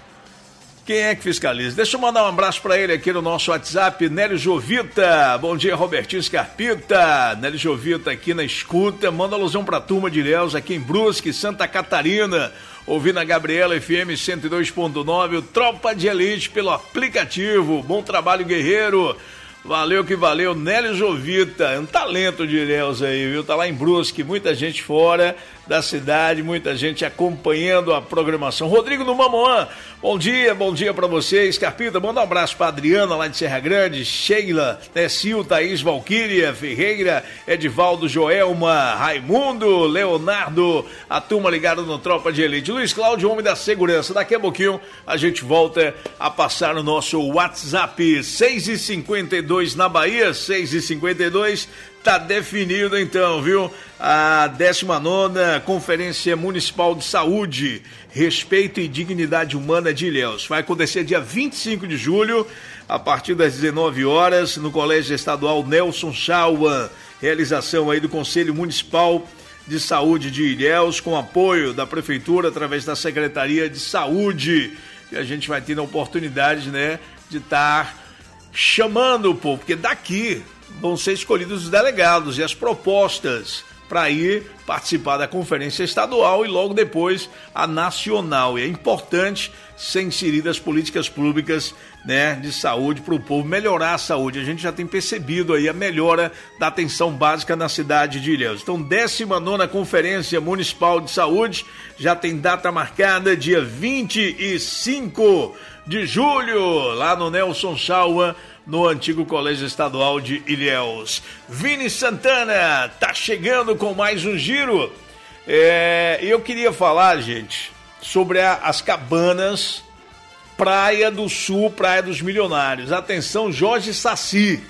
Quem é que fiscaliza? Deixa eu mandar um abraço para ele aqui no nosso WhatsApp, Nélio Jovita. Bom dia, Robertinho Scarpita. Nélio Jovita aqui na escuta. Manda alusão pra turma de Ilhéus aqui em Brusque, Santa Catarina. Ouvindo a Gabriela F M cento e dois ponto nove, o Tropa de Elite pelo aplicativo. Bom trabalho, guerreiro. Valeu que valeu, Nélio Jovita, é um talento de Ilhéus aí, viu? Tá lá em Brusque, muita gente fora da cidade, muita gente acompanhando a programação. Rodrigo do Mamoã, bom dia, bom dia pra vocês. Scarpita, manda um abraço pra Adriana lá de Serra Grande, Sheila, Tessil, Thaís, Valquíria, Ferreira, Edivaldo, Joelma, Raimundo, Leonardo, a turma ligada no Tropa de Elite. Luiz Cláudio, homem da segurança. Daqui a pouquinho a gente volta a passar no nosso WhatsApp. Seis e cinquenta e dois na Bahia, seis e cinquenta e dois. Tá definido então, viu? A décima nona Conferência Municipal de Saúde, Respeito e Dignidade Humana de Ilhéus. Vai acontecer dia vinte e cinco de julho, a partir das dezenove horas, no Colégio Estadual Nelson Chauan. Realização aí do Conselho Municipal de Saúde de Ilhéus, com apoio da Prefeitura, através da Secretaria de Saúde. E a gente vai ter a oportunidade, né, de estar chamando o povo, porque daqui vão ser escolhidos os delegados e as propostas para ir participar da conferência estadual e logo depois a nacional. E é importante ser inseridas políticas públicas, né, de saúde para o povo, melhorar a saúde. A gente já tem percebido aí a melhora da atenção básica na cidade de Ilhéus. Então, décima nona Conferência Municipal de Saúde já tem data marcada, dia vinte e cinco de julho, lá no Nelson Chauan, no antigo Colégio Estadual de Ilhéus. Vini Santana tá chegando com mais um giro. É, eu queria falar, gente, sobre a, as cabanas Praia do Sul, Praia dos Milionários. Atenção, Jorge Saci.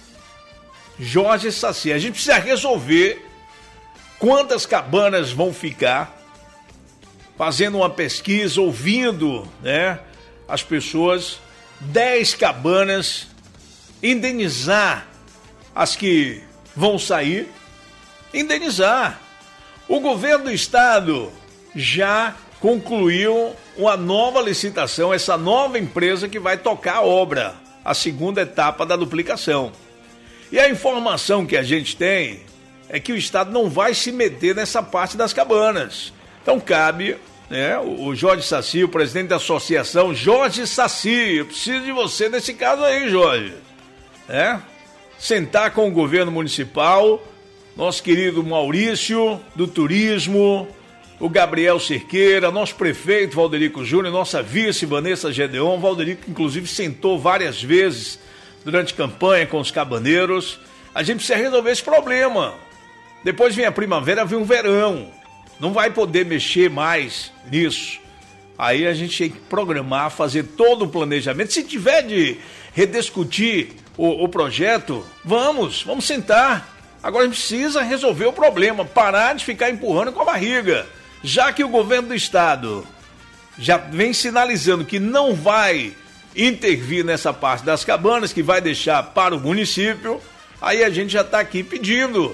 Jorge Saci. A gente precisa resolver quantas cabanas vão ficar, fazendo uma pesquisa, ouvindo, né, as pessoas. Dez cabanas, indenizar as que vão sair, indenizar. O governo do estado já concluiu uma nova licitação, essa nova empresa que vai tocar a obra, a segunda etapa da duplicação. E a informação que a gente tem é que o estado não vai se meter nessa parte das cabanas. Então cabe, né, o Jorge Saci, o presidente da associação, Jorge Saci, eu preciso de você nesse caso aí, Jorge. É? Sentar com o governo municipal, nosso querido Maurício, do turismo, o Gabriel Cerqueira, nosso prefeito Valderico Júnior, nossa vice Vanessa Gedeon. Valderico, inclusive, sentou várias vezes durante campanha com os cabaneiros. A gente precisa resolver esse problema. Depois vem a primavera, vem o verão. Não vai poder mexer mais nisso. Aí a gente tem que programar, fazer todo o planejamento. Se tiver de rediscutir O, o projeto, vamos, vamos sentar. Agora a gente precisa resolver o problema, parar de ficar empurrando com a barriga. Já que o governo do estado já vem sinalizando que não vai intervir nessa parte das cabanas, que vai deixar para o município, aí a gente já está aqui pedindo.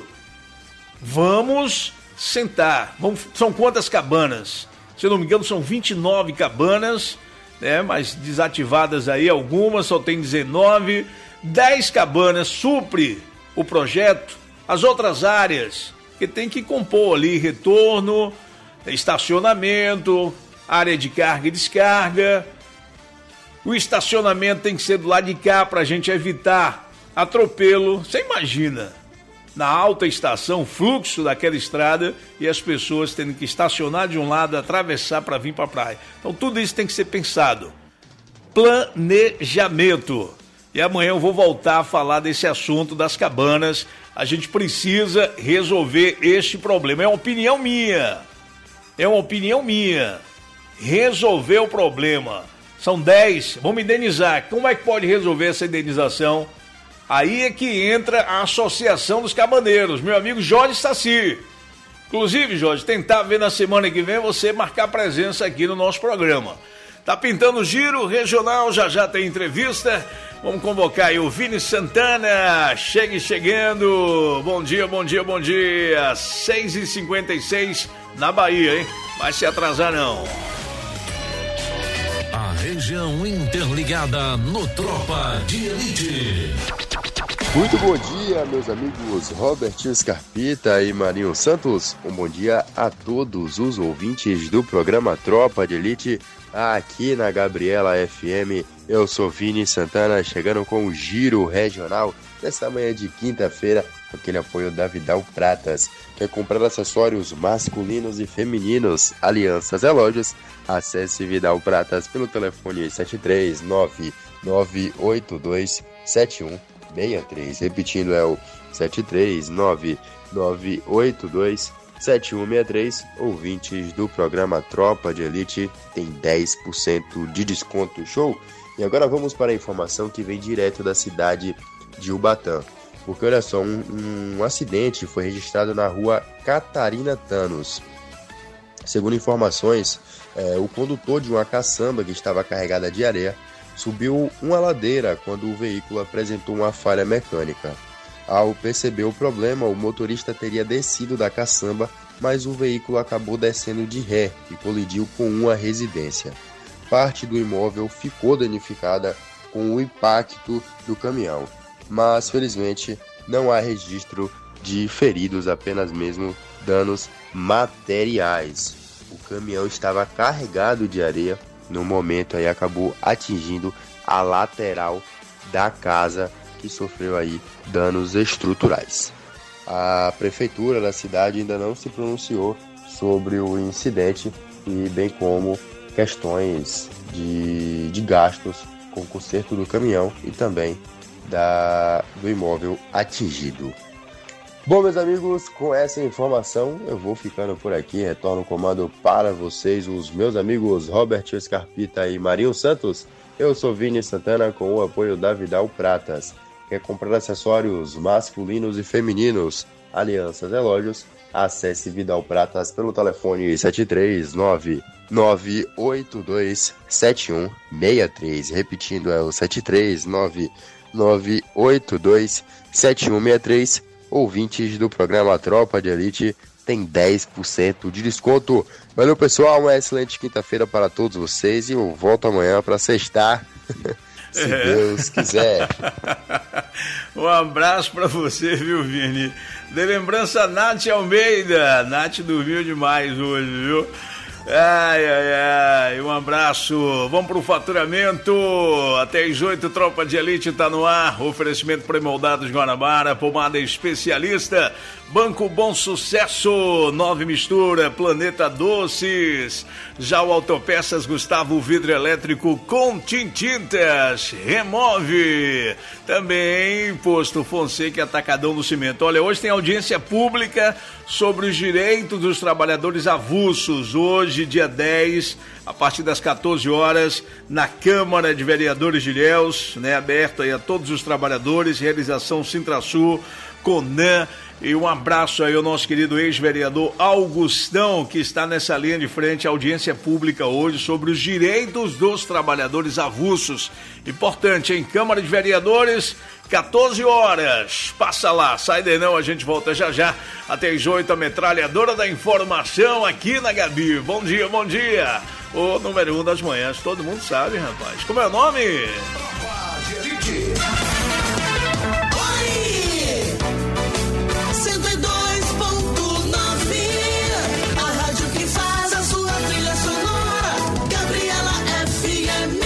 Vamos sentar. Vamos, são quantas cabanas? Se eu não me engano, são vinte e nove cabanas, né, mas desativadas aí algumas, só tem dezenove. dez cabanas supre o projeto, as outras áreas que tem que compor ali, retorno, estacionamento, área de carga e descarga. O estacionamento tem que ser do lado de cá para a gente evitar atropelo. Você imagina, na alta estação, fluxo daquela estrada e as pessoas tendo que estacionar de um lado, atravessar para vir para a praia. Então tudo isso tem que ser pensado. Planejamento. E amanhã eu vou voltar a falar desse assunto das cabanas. A gente precisa resolver este problema. É uma opinião minha. É uma opinião minha. Resolver o problema. São dez. Vamos indenizar. Como é que pode resolver essa indenização? Aí é que entra a Associação dos Cabaneiros. Meu amigo Jorge Saci. Inclusive, Jorge, tentar ver na semana que vem você marcar presença aqui no nosso programa. Tá pintando o giro regional, já já tem entrevista. Vamos convocar aí o Vini Santana. Chegue chegando. Bom dia, bom dia, bom dia. seis e cinquenta e seis na Bahia, hein? Vai se atrasar não. A região interligada no Tropa de Elite. Muito bom dia, meus amigos Robertinho Scarpita e Marinho Santos. Um bom dia a todos os ouvintes do programa Tropa de Elite, aqui na Gabriela F M. Eu sou Vini Santana, chegando com o Giro Regional nessa manhã de quinta-feira, com aquele apoio da Vidal Pratas. Quer comprar acessórios masculinos e femininos, alianças e lojas? Acesse Vidal Pratas pelo telefone sete três nove nove oito dois sete um seis três. Repetindo, é o sete três nove nove oito dois sete um seis três. Ouvintes do programa Tropa de Elite tem dez por cento de desconto. Show? E agora vamos para a informação que vem direto da cidade de Ubatã. Porque olha só, um, um acidente foi registrado na rua Catarina Thanos. Segundo informações, é, o condutor de uma caçamba que estava carregada de areia subiu uma ladeira quando o veículo apresentou uma falha mecânica. Ao perceber o problema, o motorista teria descido da caçamba, mas o veículo acabou descendo de ré e colidiu com uma residência. Parte do imóvel ficou danificada com o impacto do caminhão, mas felizmente não há registro de feridos, apenas mesmo danos materiais. O caminhão estava carregado de areia. No momento aí acabou atingindo a lateral da casa, que sofreu aí danos estruturais. A prefeitura da cidade ainda não se pronunciou sobre o incidente e bem como questões de, de gastos com o conserto do caminhão e também da, do imóvel atingido. Bom, meus amigos, com essa informação eu vou ficando por aqui. Retorno o comando para vocês, os meus amigos Robert Scarpita e Marinho Santos. Eu sou Vini Santana, com o apoio da Vidal Pratas. Quer comprar acessórios masculinos e femininos, alianças e lojas? Acesse Vidal Pratas pelo telefone sete três nove nove oito dois sete um seis três. Repetindo, é o sete três nove nove oito dois sete um seis três. Ouvintes do programa Tropa de Elite tem dez por cento de desconto. Valeu, pessoal, uma excelente quinta-feira para todos vocês e eu volto amanhã para sextar, se é. Deus quiser. Um abraço para você, viu, Vini? De lembrança, a Nath Almeida. Nath dormiu demais hoje, viu? Ai, ai, ai, um abraço. Vamos pro faturamento. Até às oito, Tropa de Elite tá no ar. Oferecimento pré-moldados Guanabara, pomada especialista, Banco Bom Sucesso, Nove Mistura, Planeta Doces. Já o Autopeças Gustavo, vidro elétrico com tintintas, remove. Também Posto Fonseca, Atacadão do Cimento. Olha, hoje tem audiência pública sobre os direitos dos trabalhadores avulsos. Hoje, dia dez, a partir das quatorze horas, na Câmara de Vereadores de Ilhéus, né, aberto aí a todos os trabalhadores, realização Sintrasul, Conan. E um abraço aí ao nosso querido ex-vereador Augustão, que está nessa linha de frente, audiência pública hoje sobre os direitos dos trabalhadores avulsos. Importante, hein? Câmara de Vereadores, quatorze horas. Passa lá, sai daí não, a gente volta já já. Até às oito, a metralhadora da informação aqui na Gabi. Bom dia, bom dia. O número um das manhãs, todo mundo sabe, rapaz. Como é o nome? Tropa de Elite. cento e dois ponto nove, a rádio que faz a sua trilha sonora, Gabriela F M.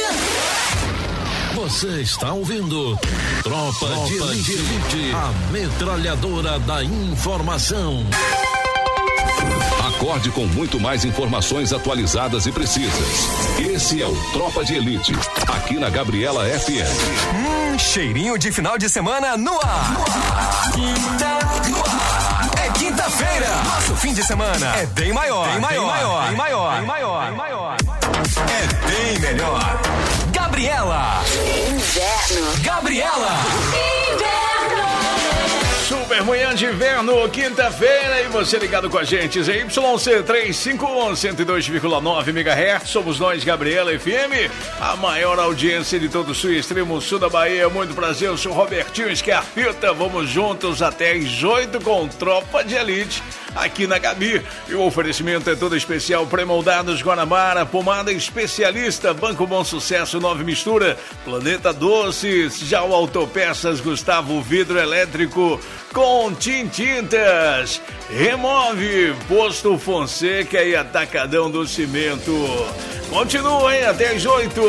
Você está ouvindo Tropa, Tropa de Elite, Elite, a metralhadora da informação. A Acorde com muito mais informações atualizadas e precisas. Esse é o Tropa de Elite, aqui na Gabriela F M. Hum, cheirinho de final de semana no ar. No ar. Quinta no ar. É quinta-feira. Nosso fim de semana é bem maior. Bem maior. Bem maior. Bem maior. Bem maior. Bem maior. É bem melhor. Gabriela. Inverno. Gabriela. Inverno. Super manhã de inverno, quinta-feira, e você ligado com a gente, Z Y C trezentos e cinquenta e um, cento e dois vírgula nove megahertz, somos nós, Gabriela F M, a maior audiência de todo o sul e extremo sul da Bahia. Muito prazer, eu sou Robertinho Scarpita, vamos juntos até às oito com Tropa de Elite, aqui na Gabi, e o oferecimento é todo especial, pré-moldados Guanabara, pomada especialista, Banco Bom Sucesso, Nove Mistura, Planeta Doces, já o Autopeças, Gustavo Vidro Elétrico, com Tintintas, Remove, Posto Fonseca e Atacadão do Cimento. Continuem até às oito.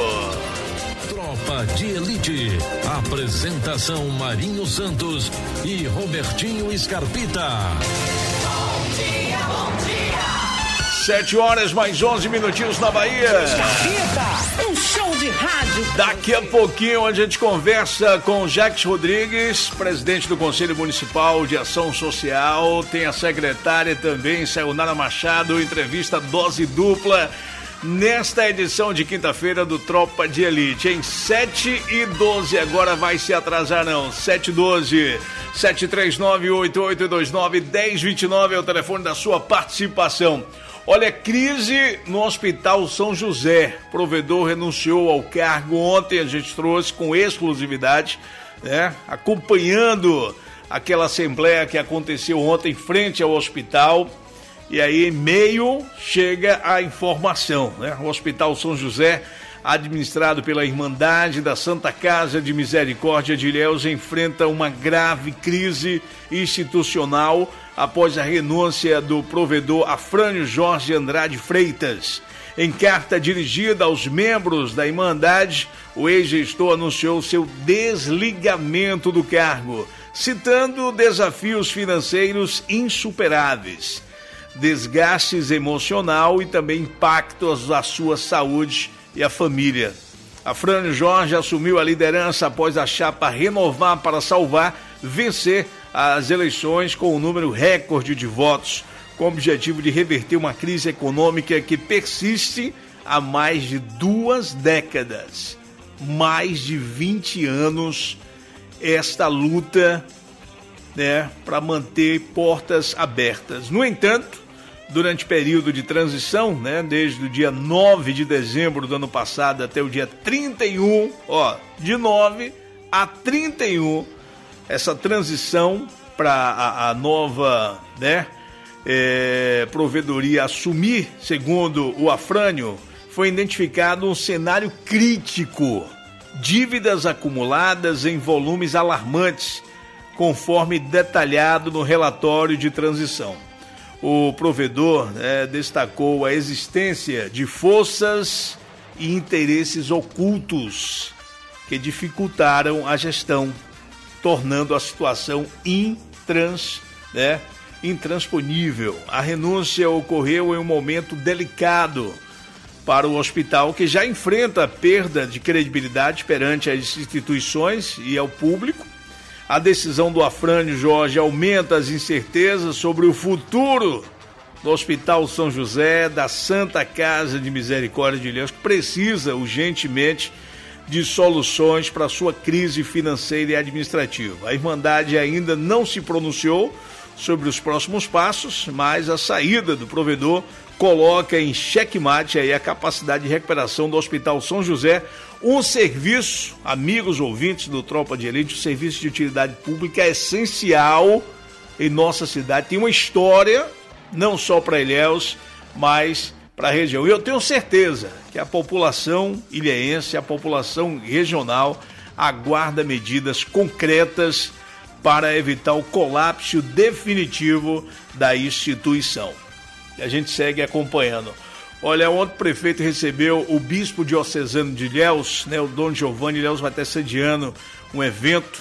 Tropa de Elite. Apresentação Marinho Santos e Robertinho Scarpita. Bom dia, bom dia. Sete horas mais onze minutinhos na Bahia. Scarpita, um show de rádio. Daqui a pouquinho a gente conversa com Jacques Rodrigues, presidente do Conselho Municipal de Ação Social. Tem a secretária também, Sayonara Machado, entrevista dose dupla nesta edição de quinta-feira do Tropa de Elite, em sete e doze, agora vai se atrasar não, sete e doze, sete três nove, oito oito dois nove, um zero dois nove é o telefone da sua participação. Olha, crise no Hospital São José, provedor renunciou ao cargo ontem, a gente trouxe com exclusividade, né, acompanhando aquela assembleia que aconteceu ontem em frente ao hospital. E aí, em meio, chega a informação, né? O Hospital São José, administrado pela Irmandade da Santa Casa de Misericórdia de Ilhéus, enfrenta uma grave crise institucional após a renúncia do provedor Afrânio Jorge Andrade Freitas. Em carta dirigida aos membros da Irmandade, o ex-gestor anunciou seu desligamento do cargo, citando desafios financeiros insuperáveis, desgastes emocional e também impactos à sua saúde e à família. Afrânio Jorge assumiu a liderança após a chapa Renovar para Salvar vencer as eleições com um número recorde de votos, com o objetivo de reverter uma crise econômica que persiste há mais de duas décadas. Mais de vinte anos esta luta, né, para manter portas abertas. No entanto, durante o período de transição, né, desde o dia nove de dezembro do ano passado até o dia trinta e um, ó, de nove a trinta e um, essa transição para a, a nova, né, é, provedoria assumir, segundo o Afrânio, foi identificado um cenário crítico, dívidas acumuladas em volumes alarmantes, conforme detalhado no relatório de transição. O provedor, né, destacou a existência de forças e interesses ocultos que dificultaram a gestão, tornando a situação intrans, né, intransponível. A renúncia ocorreu em um momento delicado para o hospital, que já enfrenta perda de credibilidade perante as instituições e ao público. A decisão do Afrânio Jorge aumenta as incertezas sobre o futuro do Hospital São José, da Santa Casa de Misericórdia de Ilhéus, que precisa urgentemente de soluções para sua crise financeira e administrativa. A Irmandade ainda não se pronunciou sobre os próximos passos, mas a saída do provedor coloca em xeque-mate aí a capacidade de recuperação do Hospital São José, um serviço, amigos ouvintes do Tropa de Elite, um serviço de utilidade pública essencial em nossa cidade. Tem uma história, não só para Ilhéus, mas para a região. E eu tenho certeza que a população ilhéense, a população regional, aguarda medidas concretas para evitar o colapso definitivo da instituição. E a gente segue acompanhando. Olha, ontem o prefeito recebeu o bispo diocesano de Ilhéus, né, o Dom Giovanni. Ilhéus vai estar sediando um evento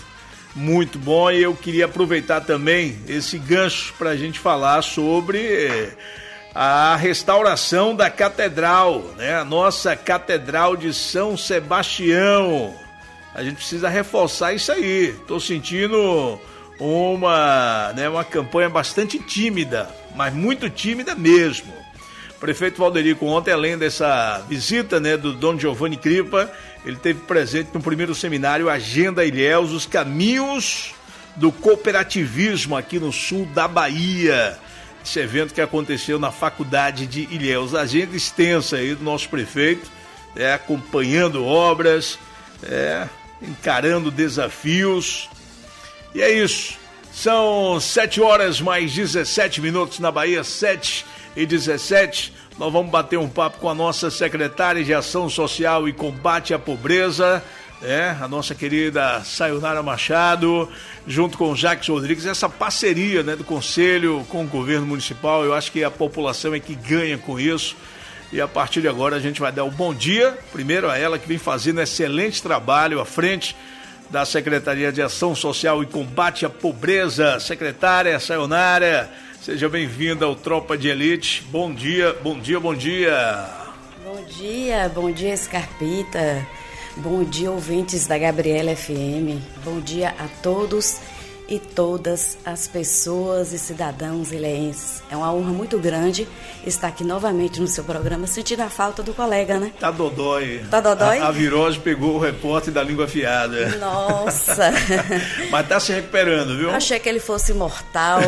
muito bom, e eu queria aproveitar também esse gancho para a gente falar sobre a restauração da catedral, né? A nossa Catedral de São Sebastião. A gente precisa reforçar isso aí. Estou sentindo uma, né, uma campanha bastante tímida, mas muito tímida mesmo. O prefeito Valderico ontem, além dessa visita, né, do Dom Giovanni Cripa, ele esteve presente no primeiro seminário Agenda Ilhéus, os caminhos do cooperativismo aqui no sul da Bahia. Esse evento que aconteceu na Faculdade de Ilhéus. Agenda extensa aí do nosso prefeito, é, acompanhando obras, é, encarando desafios. E é isso. São sete horas mais dezessete minutos na Bahia, sete e dezessete. Nós vamos bater um papo com a nossa secretária de Ação Social e Combate à Pobreza, é, a nossa querida Sayonara Machado, junto com o Jacques Rodrigues, essa parceria, né, do Conselho com o governo municipal. Eu acho que a população é que ganha com isso. E a partir de agora a gente vai dar o bom dia, primeiro a ela, que vem fazendo excelente trabalho à frente da Secretaria de Ação Social e Combate à Pobreza. Secretária Sayonara, seja bem-vinda ao Tropa de Elite. Bom dia, bom dia, bom dia. Bom dia, bom dia, Scarpita. Bom dia, ouvintes da Gabriela F M. Bom dia a todos e todas as pessoas e cidadãos ilhéenses. É uma honra muito grande estar aqui novamente no seu programa, sentindo a falta do colega, né? Tá dodói. Tá dodói? A, a virose pegou o repórter da língua afiada. Nossa! Mas tá se recuperando, viu? Achei que ele fosse imortal.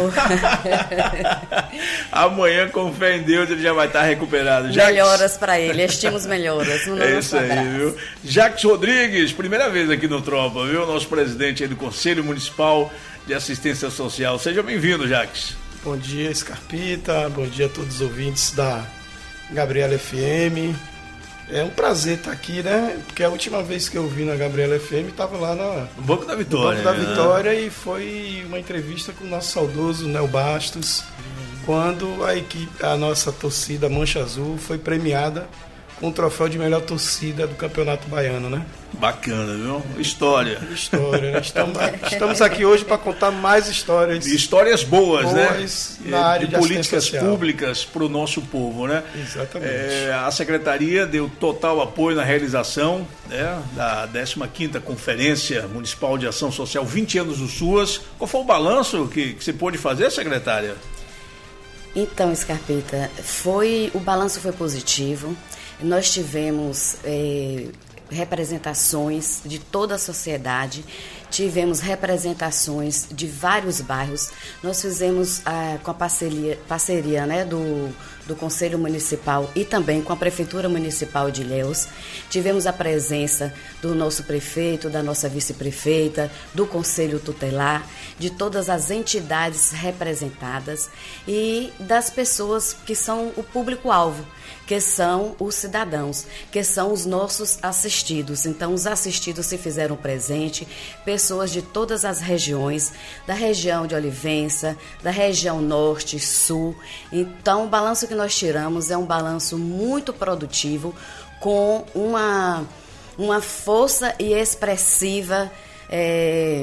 Amanhã, com fé em Deus, ele já vai estar recuperado. Jacques... Melhoras para ele, estimos melhoras. Um é isso aí, abraço. Viu? Jacques Rodrigues, primeira vez aqui no Tropa, viu? Nosso presidente aí do Conselho Municipal de Assistência Social. Seja bem-vindo, Jacques. Bom dia, Scarpita. Bom dia a todos os ouvintes da Gabriela F M. É um prazer estar aqui, né? Porque a última vez que eu vi na Gabriela F M estava lá na... no Banco da Vitória. No Banco da Vitória, né? E foi uma entrevista com o nosso saudoso Nel Bastos, hum. quando a equipe, a nossa torcida Mancha Azul foi premiada com o troféu de melhor torcida do Campeonato Baiano, né? Bacana, viu? História. História, né? Estamos, estamos aqui hoje para contar mais histórias. Histórias boas, boas né? Na área de, de políticas públicas para o nosso povo, né? Exatamente. É, a Secretaria deu total apoio na realização, né, da décima quinta Conferência Municipal de Ação Social, vinte anos do SUAS. Qual foi o balanço que, que você pôde fazer, secretária? Então, Scarpita, foi, o balanço foi positivo. Nós tivemos é, representações de toda a sociedade, tivemos representações de vários bairros. Nós fizemos ah, com a parceria, parceria né, do, do Conselho Municipal e também com a Prefeitura Municipal de Ilhéus. Tivemos a presença do nosso prefeito, da nossa vice-prefeita, do Conselho Tutelar, de todas as entidades representadas e das pessoas que são o público-alvo, que são os cidadãos, que são os nossos assistidos. Então, os assistidos se fizeram presente, pessoas de todas as regiões, da região de Olivença, da região norte e sul. Então, o balanço que nós tiramos é um balanço muito produtivo, com uma, uma força e expressiva é,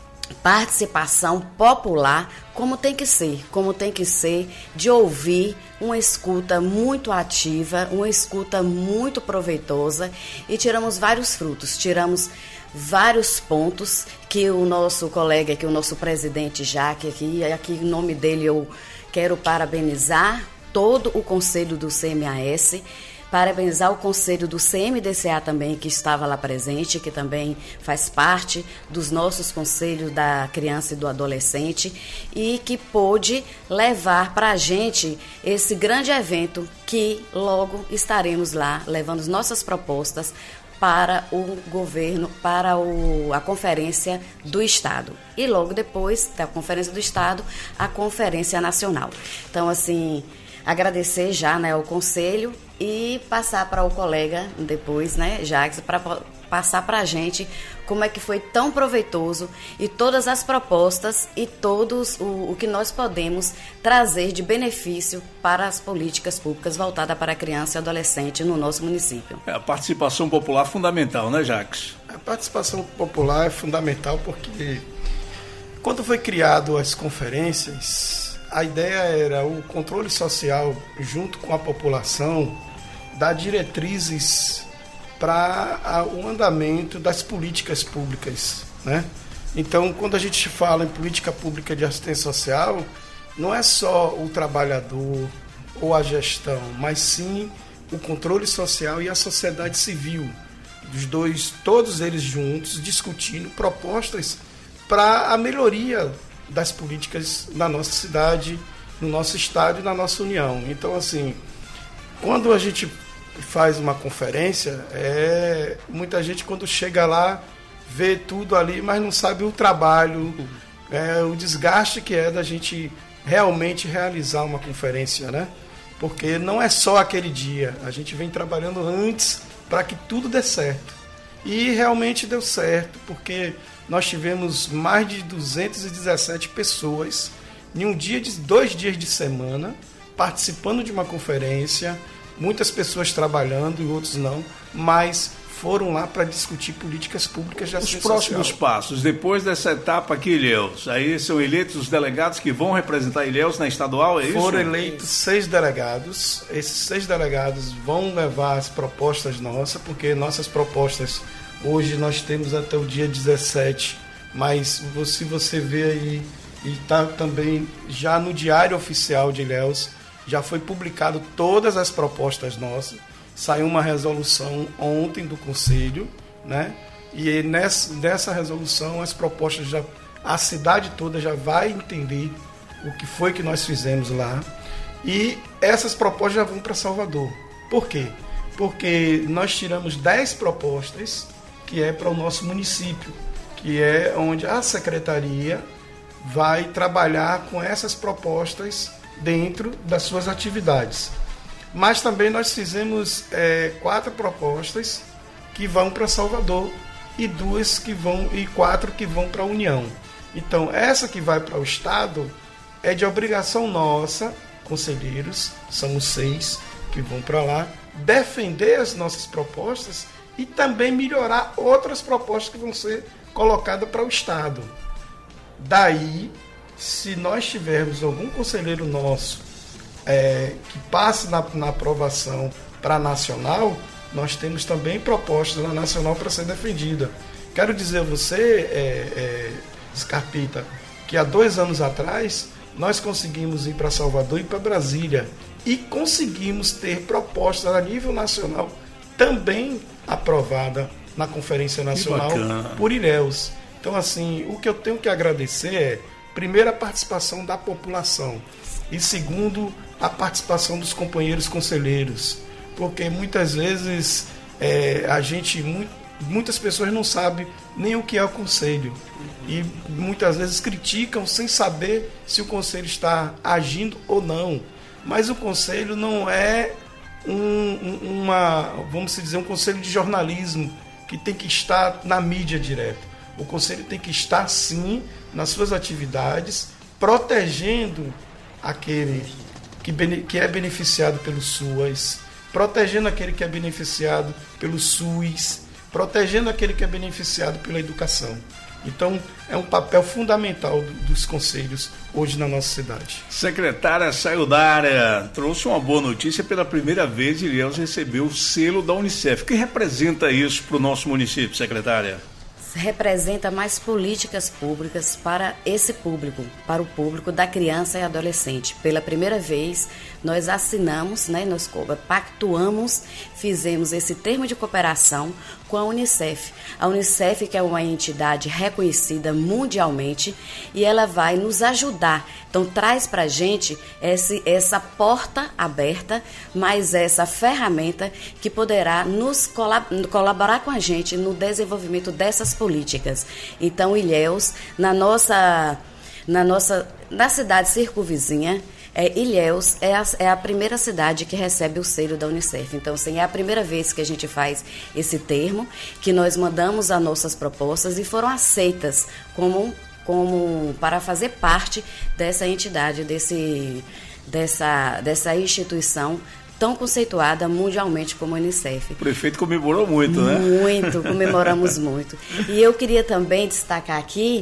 participação popular, como tem que ser, como tem que ser, de ouvir, uma escuta muito ativa, uma escuta muito proveitosa, e tiramos vários frutos, tiramos vários pontos que o nosso colega, que o nosso presidente Jaque, aqui, aqui em nome dele eu quero parabenizar todo o conselho do C M A S, parabenizar o conselho do C M D C A também, que estava lá presente, que também faz parte dos nossos conselhos da criança e do adolescente, e que pôde levar para a gente esse grande evento que logo estaremos lá, levando as nossas propostas para o governo, para o, a Conferência do Estado. E logo depois da Conferência do Estado, a Conferência Nacional. Então, assim, agradecer já, né, ao Conselho e passar para o colega depois, né, Jacques, para passar para a gente como é que foi tão proveitoso e todas as propostas e todos o, o que nós podemos trazer de benefício para as políticas públicas voltadas para a criança e adolescente no nosso município. É, a participação popular é fundamental, né, Jacques? A participação popular é fundamental porque Quando foi criado as conferências, a ideia era o controle social, junto com a população, dar diretrizes para o andamento das políticas públicas, né? Então, quando a gente fala em política pública de assistência social, não é só o trabalhador ou a gestão, mas sim o controle social e a sociedade civil, os dois, todos eles juntos, discutindo propostas para a melhoria das políticas na nossa cidade, no nosso estado e na nossa União. Então, assim, quando a gente faz uma conferência, é, muita gente quando chega lá vê tudo ali, mas não sabe o trabalho, é, o desgaste que é da gente realmente realizar uma conferência, né? Porque não é só aquele dia, a gente vem trabalhando antes para que tudo dê certo. E realmente deu certo, porque nós tivemos mais de duzentas e dezessete pessoas em um dia, de dois dias de semana, participando de uma conferência, muitas pessoas trabalhando e outros não, mas foram lá para discutir políticas públicas de assistência social. Os próximos passos, depois dessa etapa aqui, Ilhéus, aí são eleitos os delegados que vão representar Ilhéus na estadual, é isso? Foram eleitos seis delegados, esses seis delegados vão levar as propostas nossas, porque nossas propostas, hoje nós temos até o dia dezessete, mas se você vê aí, e está também já no Diário Oficial de Ilhéus, já foi publicado todas as propostas nossas. Saiu uma resolução ontem do Conselho, né? E nessa, nessa resolução as propostas já, a cidade toda já vai entender o que foi que nós fizemos lá. E essas propostas já vão para Salvador. Por quê? Porque nós tiramos dez propostas que é para o nosso município, que é onde a secretaria vai trabalhar com essas propostas dentro das suas atividades. Mas também nós fizemos é, quatro propostas que vão para Salvador e duas que vão e quatro que vão para a União. Então, essa que vai para o Estado é de obrigação nossa, conselheiros, são os seis que vão para lá, defender as nossas propostas e também melhorar outras propostas que vão ser colocadas para o Estado. Daí, se nós tivermos algum conselheiro nosso É, que passe na, na aprovação para a nacional, nós temos também propostas na nacional para ser defendida. Quero dizer a você, é, é, Scarpita, que há dois anos atrás nós conseguimos ir para Salvador e para Brasília e conseguimos ter propostas a nível nacional também aprovada na Conferência Nacional por Ilhéus. Então, assim, o que eu tenho que agradecer é, primeiro, a participação da população e, segundo, a participação dos companheiros conselheiros, porque muitas vezes é, a gente, muitas pessoas não sabem nem o que é o conselho e muitas vezes criticam sem saber se o conselho está agindo ou não. Mas o conselho não é um, uma, vamos dizer, um conselho de jornalismo que tem que estar na mídia direto. O conselho tem que estar sim nas suas atividades, protegendo aquele que, que é beneficiado pelo SUAS, protegendo aquele que é beneficiado pelo SUS, protegendo aquele que é beneficiado pela educação. Então, é um papel fundamental do, dos conselhos hoje na nossa cidade. Secretária Sayudara, trouxe uma boa notícia. Pela primeira vez, Ilhéus recebeu o selo da Unicef. O que representa isso para o nosso município, secretária? Representa mais políticas públicas para esse público, para o público da criança e adolescente. Pela primeira vez, nós assinamos, né, nós pactuamos, fizemos esse termo de cooperação com a Unicef. A Unicef, que é uma entidade reconhecida mundialmente, e ela vai nos ajudar. Então, traz para a gente esse, essa porta aberta, mas essa ferramenta que poderá nos colab- colaborar com a gente no desenvolvimento dessas políticas. Então, Ilhéus, na nossa, na nossa, na cidade circunvizinha, É, Ilhéus é a, é a primeira cidade que recebe o selo da Unicef. Então, assim, é a primeira vez que a gente faz esse termo, que nós mandamos as nossas propostas e foram aceitas como, como para fazer parte dessa entidade, desse, dessa, dessa instituição tão conceituada mundialmente como a Unicef. O prefeito comemorou muito, né? Muito, comemoramos muito. E eu queria também destacar aqui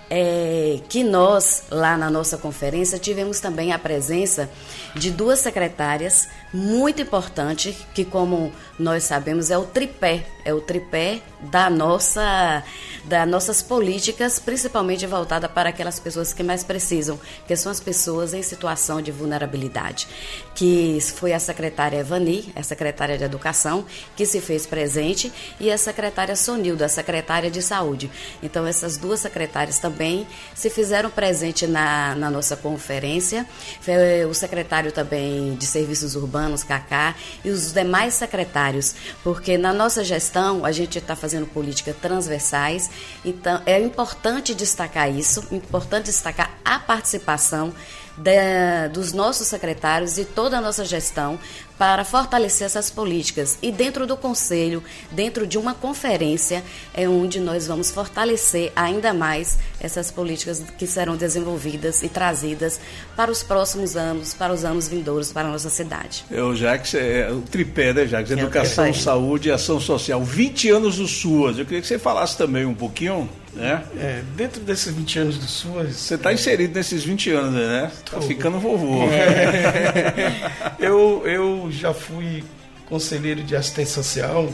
é, que nós, lá na nossa conferência, tivemos também a presença de duas secretárias muito importantes, que, como nós sabemos, é o tripé, é o tripé da nossa, das nossas políticas, principalmente voltada para aquelas pessoas que mais precisam, que são as pessoas em situação de vulnerabilidade, que foi a secretária Evani, a secretária de Educação, que se fez presente, e a secretária Sonilda, a secretária de Saúde. Então, essas duas secretárias também se fizeram presente na, na nossa conferência, o secretário também de Serviços Urbanos, Cacá, e os demais secretários, porque na nossa gestão a gente está fazendo políticas transversais, então é importante destacar isso, importante destacar a participação de, dos nossos secretários e toda a nossa gestão para fortalecer essas políticas. E dentro do Conselho, dentro de uma conferência, é onde nós vamos fortalecer ainda mais essas políticas que serão desenvolvidas e trazidas para os próximos anos, para os anos vindouros, para a nossa cidade. É o Jacques, é o tripé, né, Jacques? Educação, saúde e ação social. vinte anos do SUAS. Eu queria que você falasse também um pouquinho, né? É, dentro desses vinte anos do SUAS... Você está inserido nesses vinte anos, né? Tá ficando vovô. É. eu, eu já fui conselheiro de assistência social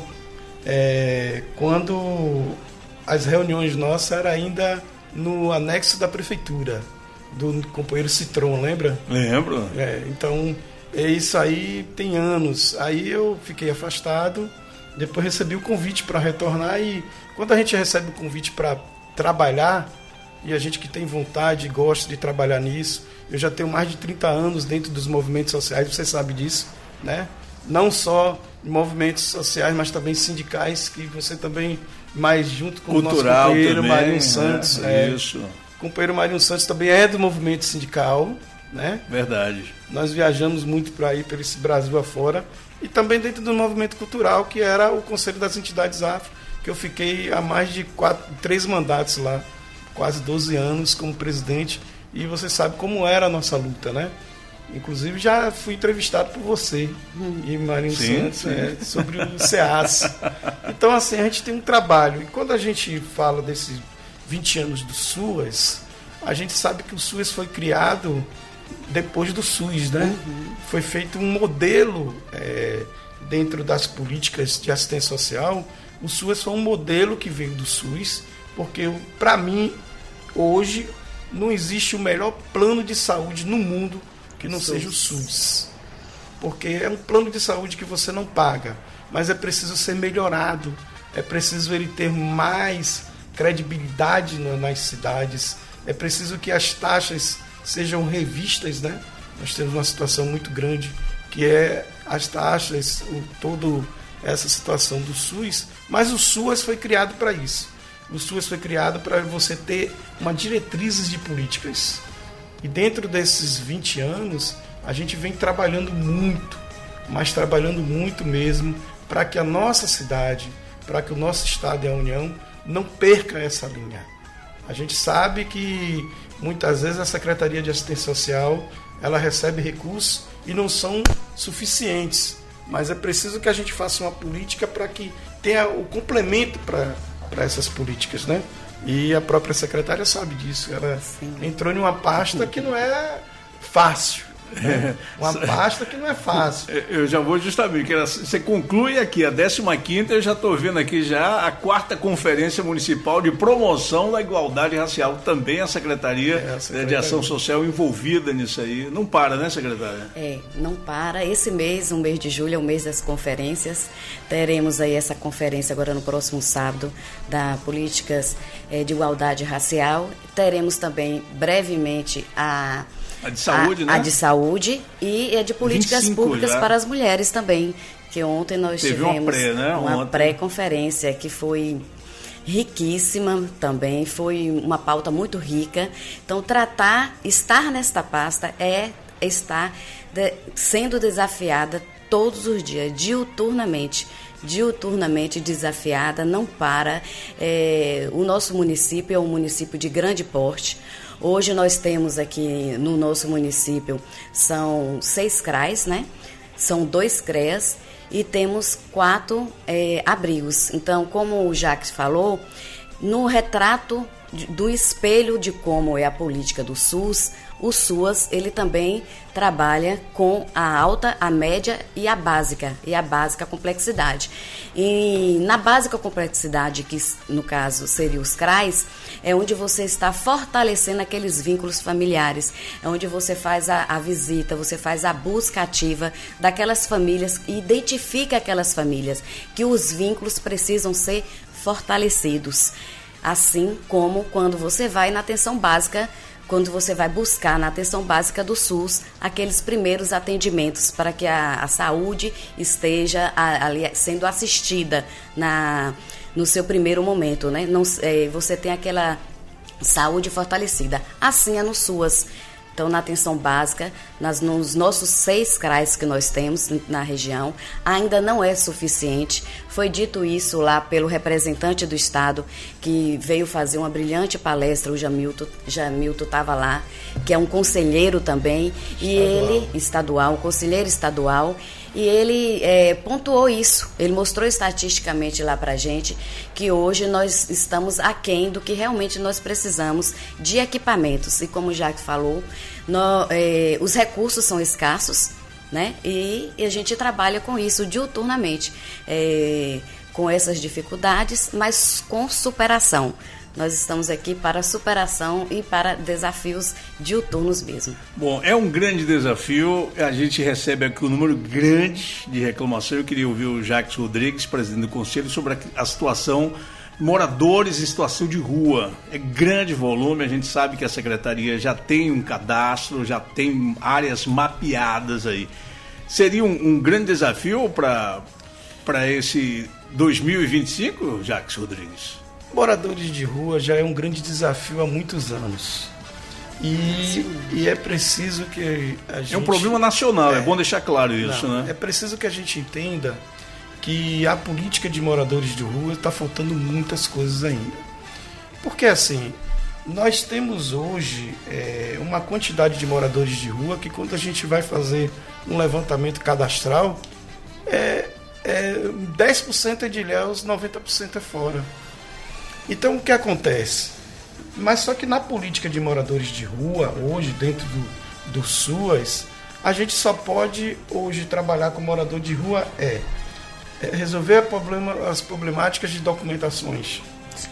é, quando as reuniões nossas eram ainda no anexo da prefeitura, do companheiro Citron, lembra? Lembro. É, então, é isso aí tem anos. Aí eu fiquei afastado, depois recebi o convite para retornar, e quando a gente recebe o convite para trabalhar, e a gente que tem vontade e gosta de trabalhar nisso, eu já tenho mais de trinta anos dentro dos movimentos sociais, você sabe disso, né? Não só movimentos sociais, mas também sindicais, que você também, mais junto com Cultural, o nosso companheiro também, Marinho Santos. É, é, isso. O companheiro Marinho Santos também é do movimento sindical, né? Verdade. Nós viajamos muito para aí, pelo esse Brasil afora, e também dentro do movimento cultural, que era o Conselho das Entidades Afro, que eu fiquei há mais de quatro, três mandatos lá, quase doze anos como presidente, e você sabe como era a nossa luta, né? Inclusive já fui entrevistado por você e Marinho sim, Santos sim. É, sobre o SEAS. Então, assim, a gente tem um trabalho, e quando a gente fala desses vinte anos do SUAS, a gente sabe que o SUAS foi criado depois do SUS, né? Uhum. Foi feito um modelo é, dentro das políticas de assistência social. O SUAS foi um modelo que veio do SUS, porque, para mim, hoje não existe o melhor plano de saúde no mundo que não seja o SUS. Porque é um plano de saúde que você não paga, mas é preciso ser melhorado, é preciso ele ter mais credibilidade nas cidades, é preciso que as taxas sejam revistas, né? Nós temos uma situação muito grande, que é as taxas, o, todo essa situação do SUS, mas o SUAS foi criado para isso. O SUAS foi criado para você ter uma diretrizes de políticas. E dentro desses vinte anos, a gente vem trabalhando muito, mas trabalhando muito mesmo, para que a nossa cidade, para que o nosso Estado e a União não perca essa linha. A gente sabe que muitas vezes a Secretaria de Assistência Social, ela recebe recursos e não são suficientes, mas é preciso que a gente faça uma política para que tenha o complemento para para essas políticas, né? E a própria secretária sabe disso. Ela Sim. entrou em uma pasta que não é fácil. Né? Uma pasta que não é fácil. Eu já vou justamente, que você conclui aqui a décima quinta, eu já estou vendo aqui já a quarta Conferência Municipal de Promoção da Igualdade Racial, também a Secretaria, é, a Secretaria de Ação Social envolvida nisso aí. Não para, né, secretária? É, não para. Esse mês, o mês de julho, é o mês das conferências. Teremos aí essa conferência agora no próximo sábado, da Políticas é, de Igualdade Racial. Teremos também, brevemente, a... A de saúde, a, né? A de saúde e a de políticas públicas já. Para as mulheres também. Que ontem nós Teve tivemos uma, pré, né? uma pré-conferência que foi riquíssima também, foi uma pauta muito rica. Então, tratar, estar nesta pasta é estar de, sendo desafiada todos os dias, diuturnamente. diuturnamente desafiada, não para. É, o nosso município é um município de grande porte. Hoje nós temos aqui no nosso município, são seis C R A S, né? São dois C R E As e temos quatro é, abrigos. Então, como o Jacques falou, no retrato de, do espelho de como é a política do SUS, o SUAS, ele também trabalha com a alta, a média e a básica, e a básica complexidade. E na básica complexidade, que no caso seria os C R A S, é onde você está fortalecendo aqueles vínculos familiares, é onde você faz a, a visita, você faz a busca ativa daquelas famílias e identifica aquelas famílias, que os vínculos precisam ser fortalecidos. Assim como quando você vai na atenção básica, quando você vai buscar na atenção básica do SUS aqueles primeiros atendimentos para que a, a saúde esteja a, ali, sendo assistida na, no seu primeiro momento, né? Não, é, você tem aquela saúde fortalecida. Assim é no SUAS. Então, na atenção básica, nas, nos nossos seis C R A S que nós temos na região, ainda não é suficiente. Foi dito isso lá pelo representante do Estado, que veio fazer uma brilhante palestra, o Jamilton, Jamilton estava lá, que é um conselheiro também, e ele, estadual, um conselheiro estadual, e ele é, pontuou isso, ele mostrou estatisticamente lá para a gente que hoje nós estamos aquém do que realmente nós precisamos de equipamentos. E como o Jacques falou, no, é, os recursos são escassos, né? E, e a gente trabalha com isso diuturnamente, é, com essas dificuldades, mas com superação. Nós estamos aqui para superação e para desafios diuturnos mesmo. Bom, é um grande desafio. A gente recebe aqui um número grande de reclamações. Eu queria ouvir o Jacques Rodrigues, presidente do Conselho, sobre a situação de moradores em situação de rua. É grande volume. A gente sabe que a Secretaria já tem um cadastro, já tem áreas mapeadas aí. Seria um, um grande desafio para para esse dois mil e vinte e cinco, Jacques Rodrigues? Moradores de rua já é um grande desafio há muitos anos. E, e é preciso que a gente... É um problema nacional, é, é bom deixar claro isso, não, né? É preciso que a gente entenda que a política de moradores de rua está faltando muitas coisas ainda. Porque, assim, nós temos hoje é, uma quantidade de moradores de rua que, quando a gente vai fazer um levantamento cadastral, é, é dez por cento é de Ilhéus, noventa por cento é fora. Então, o que acontece? Mas só que na política de moradores de rua, hoje, dentro do, do SUAS, a gente só pode hoje trabalhar com morador de rua é, é resolver a problema, as problemáticas de documentações. Sim.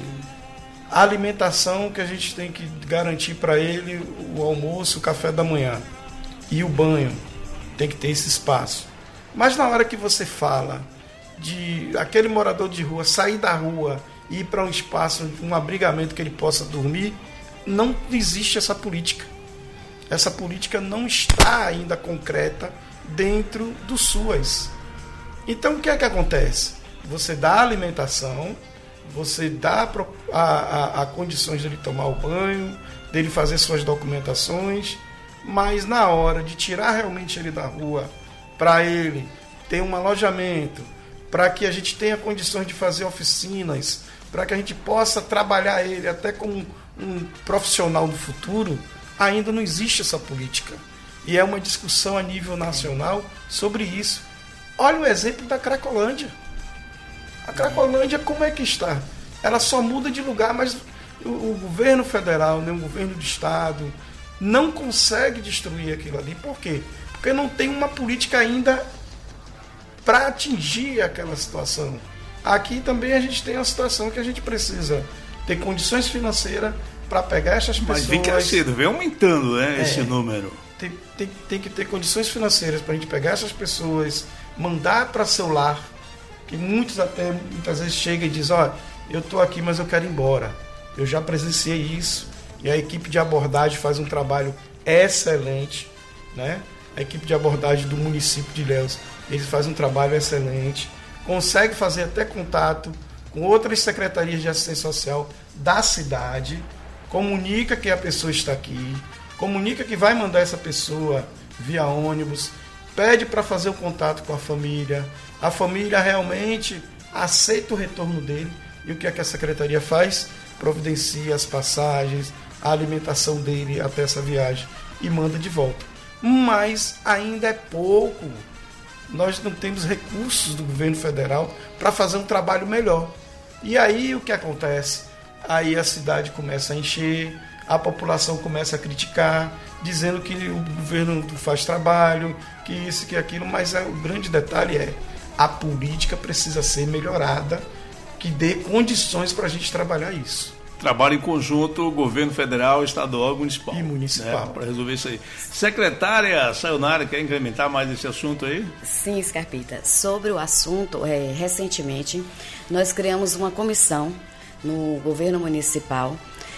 A alimentação, que a gente tem que garantir para ele o almoço, o café da manhã e o banho. Tem que ter esse espaço. Mas na hora que você fala de aquele morador de rua sair da rua, ir para um espaço, um abrigamento que ele possa dormir, não existe essa política. Essa política não está ainda concreta dentro do SUAS. Então, o que é que acontece? Você dá alimentação, você dá a, a, a condições dele tomar o banho, dele fazer suas documentações, mas na hora de tirar realmente ele da rua, para ele ter um alojamento, para que a gente tenha condições de fazer oficinas, para que a gente possa trabalhar ele até como um profissional do futuro, ainda não existe essa política. E é uma discussão a nível nacional sobre isso. Olha o exemplo da Cracolândia. A Cracolândia, como é que está? Ela só muda de lugar, mas o, o governo federal, né, o governo do estado, não consegue destruir aquilo ali. Por quê? Porque não tem uma política ainda para atingir aquela situação. Aqui também a gente tem a situação que a gente precisa ter condições financeiras para pegar essas pessoas. Mas vem crescendo, vem aumentando, né, é, esse número. Tem, tem, tem que ter condições financeiras para a gente pegar essas pessoas, mandar para seu lar, que muitos até muitas vezes chegam e dizem, olha, eu estou aqui, mas eu quero ir embora. Eu já presenciei isso, e a equipe de abordagem faz um trabalho excelente, né? A equipe de abordagem do município de Ilhéus, eles fazem um trabalho excelente, consegue fazer até contato com outras secretarias de assistência social da cidade, comunica que a pessoa está aqui, comunica que vai mandar essa pessoa via ônibus, pede para fazer o contato com a família, a família realmente aceita o retorno dele, e o que é que a secretaria faz? Providencia as passagens, a alimentação dele até essa viagem e manda de volta. Mas ainda é pouco. Nós não temos recursos do governo federal para fazer um trabalho melhor. E aí o que acontece? aí a cidade começa a encher, a população começa a criticar, dizendo que o governo não faz trabalho, que isso, que aquilo, mas é, o grande detalhe é a política precisa ser melhorada, que dê condições para a gente trabalhar isso. Trabalho em conjunto, governo federal, estadual e municipal. E municipal. Né, para resolver isso aí. Secretária Sayonara, quer incrementar mais esse assunto aí? Sim, Scarpita. Sobre o assunto, é, recentemente, nós criamos uma comissão no governo municipal,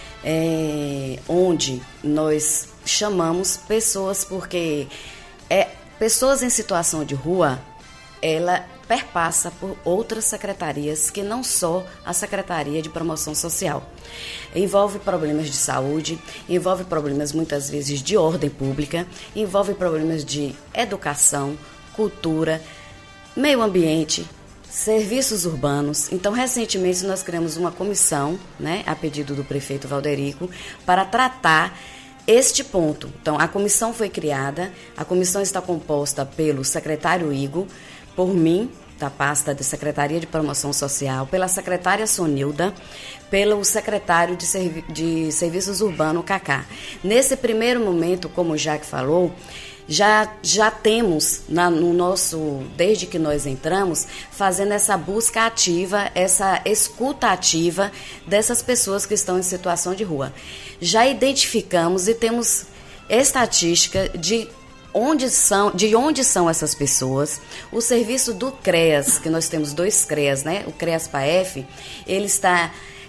é, onde nós chamamos pessoas, porque é, pessoas em situação de rua, ela perpassa por outras secretarias que não só a Secretaria de Promoção Social. Envolve problemas de saúde, envolve problemas muitas vezes de ordem pública, envolve problemas de educação, cultura, meio ambiente, serviços urbanos. Então, recentemente nós criamos uma comissão, né, a pedido do prefeito Valderico, para tratar este ponto. Então, a comissão foi criada, a comissão está composta pelo secretário Igor, por mim, da pasta de Secretaria de Promoção Social, pela secretária Sonilda, pelo secretário de, Servi- de Serviços Urbanos, Cacá. Nesse primeiro momento, como o Jaque falou, já, já temos na, no nosso, desde que nós entramos, fazendo essa busca ativa, essa escuta ativa dessas pessoas que estão em situação de rua. Já identificamos e temos estatística de Onde são, de onde são essas pessoas. O serviço do CREAS, que nós temos dois CREAS, né? O CREAS-PAEF, ele está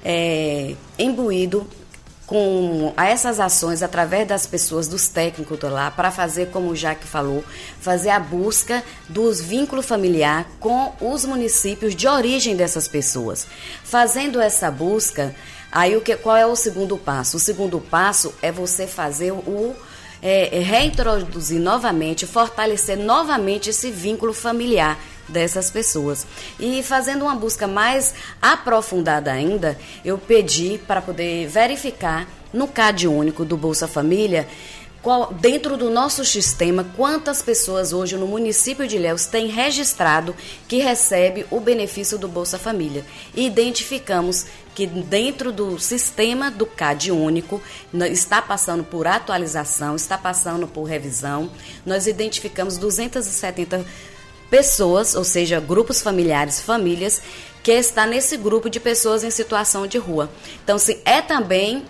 é, imbuído com a essas ações através das pessoas, dos técnicos lá, para fazer, como o Jaque falou, fazer a busca dos vínculos familiares com os municípios de origem dessas pessoas. Fazendo essa busca, aí o que, qual é o segundo passo? O segundo passo é você fazer o É, é reintroduzir novamente, fortalecer novamente esse vínculo familiar dessas pessoas. E fazendo uma busca mais aprofundada ainda, eu pedi para poder verificar no C A D único do Bolsa Família, qual, dentro do nosso sistema, quantas pessoas hoje no município de Ilhéus têm registrado que recebe o benefício do Bolsa Família. E identificamos que dentro do sistema do C A D único, está passando por atualização, está passando por revisão, nós identificamos duzentas e setenta pessoas, ou seja, grupos familiares, famílias, que está nesse grupo de pessoas em situação de rua. Então, sim, é também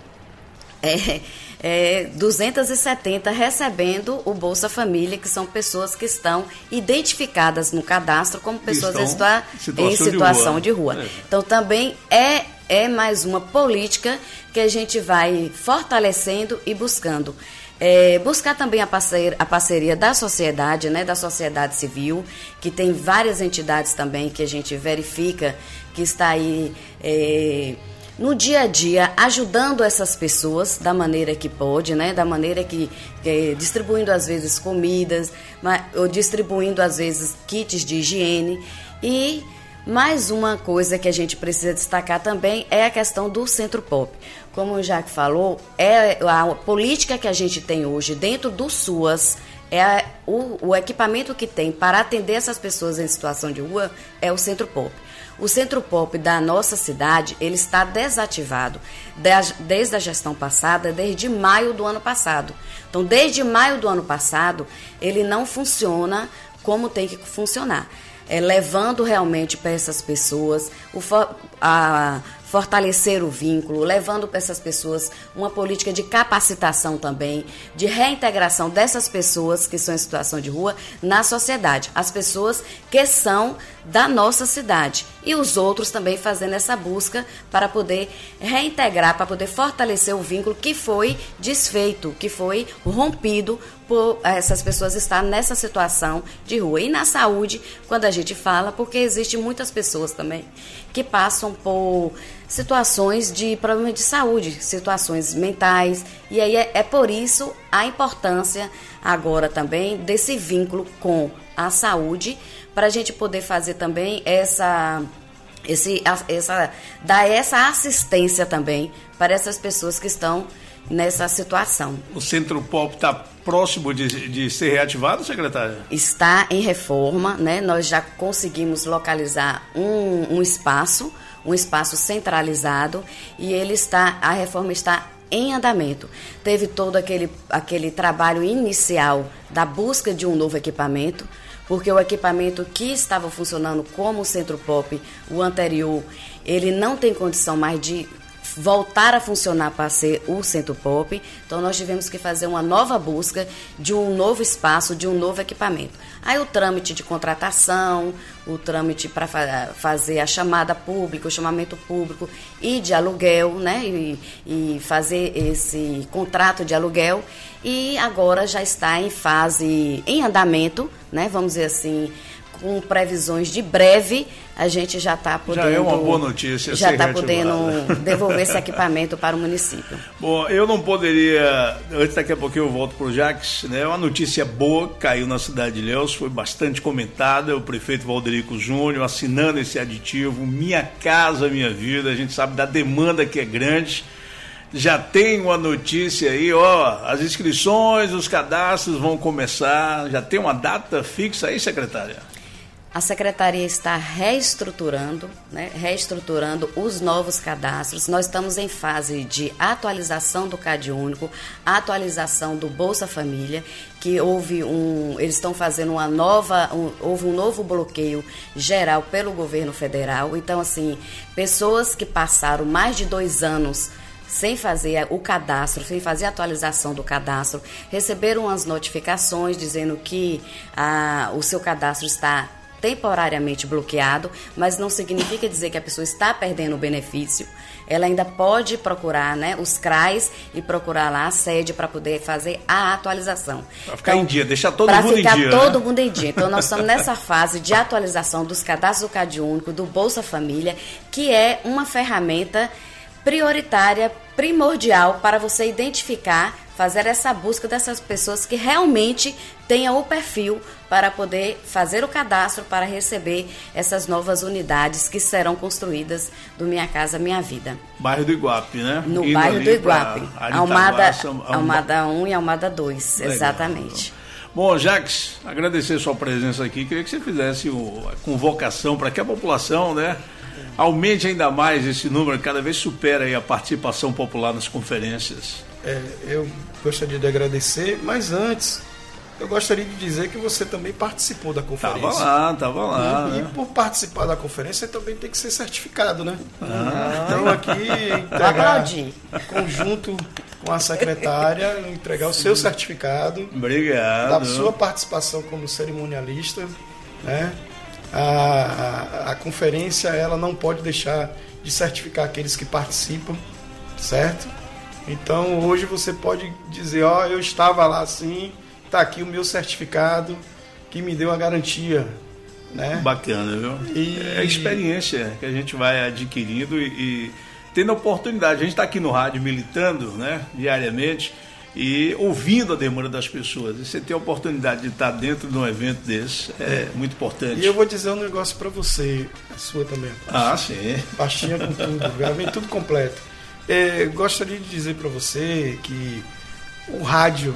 é, é, duzentas e setenta recebendo o Bolsa Família, que são pessoas que estão identificadas no cadastro como pessoas em, situa situação em situação de rua. De rua. É. Então, também é É mais uma política que a gente vai fortalecendo e buscando. É, buscar também a parceria, a parceria da sociedade, né, da sociedade civil, que tem várias entidades também que a gente verifica que está aí é, no dia a dia ajudando essas pessoas da maneira que pode, né, da maneira que, que distribuindo às vezes comidas, mas, ou distribuindo às vezes kits de higiene. E mais uma coisa que a gente precisa destacar também é a questão do Centro Pop. Como o Jaque falou, é a política que a gente tem hoje dentro do SUAS, é a, o, o equipamento que tem para atender essas pessoas em situação de rua é o Centro Pop. O Centro Pop da nossa cidade, ele está desativado desde a gestão passada, desde maio do ano passado. Então, desde maio do ano passado, ele não funciona como tem que funcionar. É, levando realmente para essas pessoas o for, a fortalecer o vínculo, levando para essas pessoas uma política de capacitação também, de reintegração dessas pessoas que são em situação de rua na sociedade, as pessoas que são da nossa cidade, e os outros também fazendo essa busca para poder reintegrar, para poder fortalecer o vínculo que foi desfeito, que foi rompido por essas pessoas estar nessa situação de rua. E na saúde, quando a gente fala, porque existem muitas pessoas também que passam por situações de problemas de saúde, situações mentais, e aí é, é por isso a importância agora também desse vínculo com a saúde, para a gente poder fazer também essa, esse, essa, dar essa assistência também para essas pessoas que estão nessa situação. O Centro Pop está próximo de, de ser reativado, secretária? Está em reforma, né? Nós já conseguimos localizar um, um espaço um espaço centralizado e ele está, a reforma está em andamento. Teve todo aquele, aquele trabalho inicial da busca de um novo equipamento, porque o equipamento que estava funcionando como o Centro Pop, o anterior, ele não tem condição mais de voltar a funcionar para ser o Centro Pop, então nós tivemos que fazer uma nova busca de um novo espaço, de um novo equipamento. Aí o trâmite de contratação, o trâmite para fa- fazer a chamada pública, o chamamento público e de aluguel, né, e, e fazer esse contrato de aluguel, e agora já está em fase, em andamento, né, vamos dizer assim, com previsões de breve, a gente já está podendo... Já é uma boa notícia. Já está podendo devolver esse equipamento para o município. Bom, eu não poderia... Antes, daqui a pouquinho eu volto para o Jax, né? Uma notícia boa caiu na cidade de Ilhéus, foi bastante comentada, o prefeito Valderico Júnior assinando esse aditivo, Minha Casa Minha Vida, a gente sabe da demanda que é grande. Já tem uma notícia aí, ó, as inscrições, os cadastros vão começar, já tem uma data fixa aí, secretária? A Secretaria está reestruturando, né, reestruturando os novos cadastros. Nós estamos em fase de atualização do Cade Único, atualização do Bolsa Família, que houve um, eles estão fazendo uma nova, um, houve um novo bloqueio geral pelo governo federal. Então, assim, pessoas que passaram mais de dois anos sem fazer o cadastro, sem fazer a atualização do cadastro, receberam umas notificações dizendo que ah, o seu cadastro está temporariamente bloqueado, mas não significa dizer que a pessoa está perdendo o benefício. Ela ainda pode procurar, né, os C R A S e procurar lá a sede para poder fazer a atualização. Para ficar então, em dia, deixar todo mundo em dia. Para ficar todo né? mundo em dia. Então, nós estamos nessa fase de atualização dos cadastros do Cade Único, do Bolsa Família, que é uma ferramenta prioritária, primordial para você identificar, fazer essa busca dessas pessoas que realmente tenham o perfil para poder fazer o cadastro para receber essas novas unidades que serão construídas do Minha Casa Minha Vida. Bairro do Iguape, né? No Indo bairro do Iguape. Almada, Almada um e Almada dois, Legal. Exatamente. Bom, Jax, agradecer a sua presença aqui. Queria que você fizesse o, a convocação para que a população, né, aumente ainda mais esse número, cada vez supera aí a participação popular nas conferências. É, eu gostaria de agradecer, mas antes eu gostaria de dizer que você também participou da conferência. Tava lá, tava lá. E, né? e por participar da conferência também tem que ser certificado, né? Ah. Então aqui entregar conjunto com a secretária, entregar o seu certificado. Obrigado. Da sua participação como cerimonialista, né? A, a, a conferência ela não pode deixar de certificar aqueles que participam, certo? Então hoje você pode dizer, ó, eu estava lá sim, está aqui o meu certificado que me deu a garantia, né? Bacana, viu? E... É a experiência que a gente vai adquirindo e, e tendo a oportunidade. A gente está aqui no rádio militando, né, diariamente e ouvindo a demanda das pessoas. E você ter a oportunidade de estar dentro de um evento desse é, é. muito importante. E eu vou dizer um negócio para você, a sua também. A ah, sim. Pastinha com tudo, já vem tudo completo. É, gostaria de dizer para você que o rádio,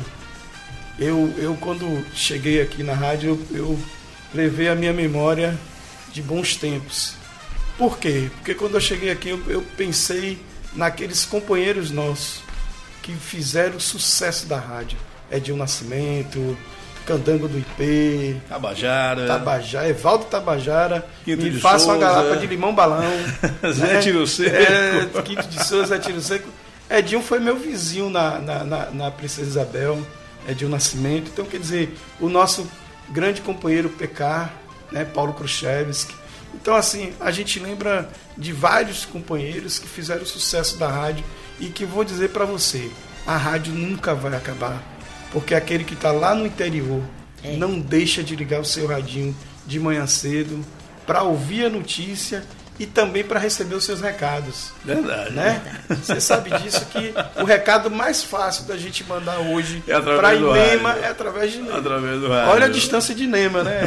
eu, eu quando cheguei aqui na rádio, eu, eu levei a minha memória de bons tempos. Por quê? Porque quando eu cheguei aqui, eu, eu pensei naqueles companheiros nossos que fizeram o sucesso da rádio. Edil Nascimento, Candango do I P, Tabajara, Tabajara Evaldo Tabajara, Quinto me de faça uma Souza, garrafa de limão balão. Zé né? Tiro Seco. É, Quinto de Souza, Zé Tiro Seco. Edil foi meu vizinho na, na, na, na Princesa Isabel, Edil Nascimento. Então, quer dizer, o nosso grande companheiro P K, né, Paulo Khrushchevsky. Então, assim, a gente lembra de vários companheiros que fizeram o sucesso da rádio e que vou dizer para você, a rádio nunca vai acabar. Porque aquele que está lá no interior é. não deixa de ligar o seu radinho de manhã cedo para ouvir a notícia e também para receber os seus recados. Verdade. Né? Verdade. Você sabe disso que o recado mais fácil da gente mandar hoje é para Inema é através de Inema. Através do rádio. Olha a distância de Inema, né?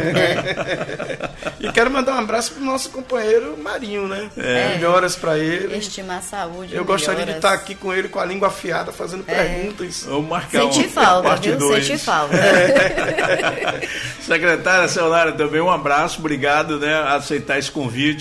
E quero mandar um abraço para o nosso companheiro Marinho, né? É. Melhoras para ele. Estimar a saúde. Eu melhoras. gostaria de estar aqui com ele com a língua afiada, fazendo é. perguntas. Vamos marcar Senti um, falta, viu? Dois. Senti falta. É. Secretária Celnara, também um abraço, obrigado, né, a aceitar esse convite.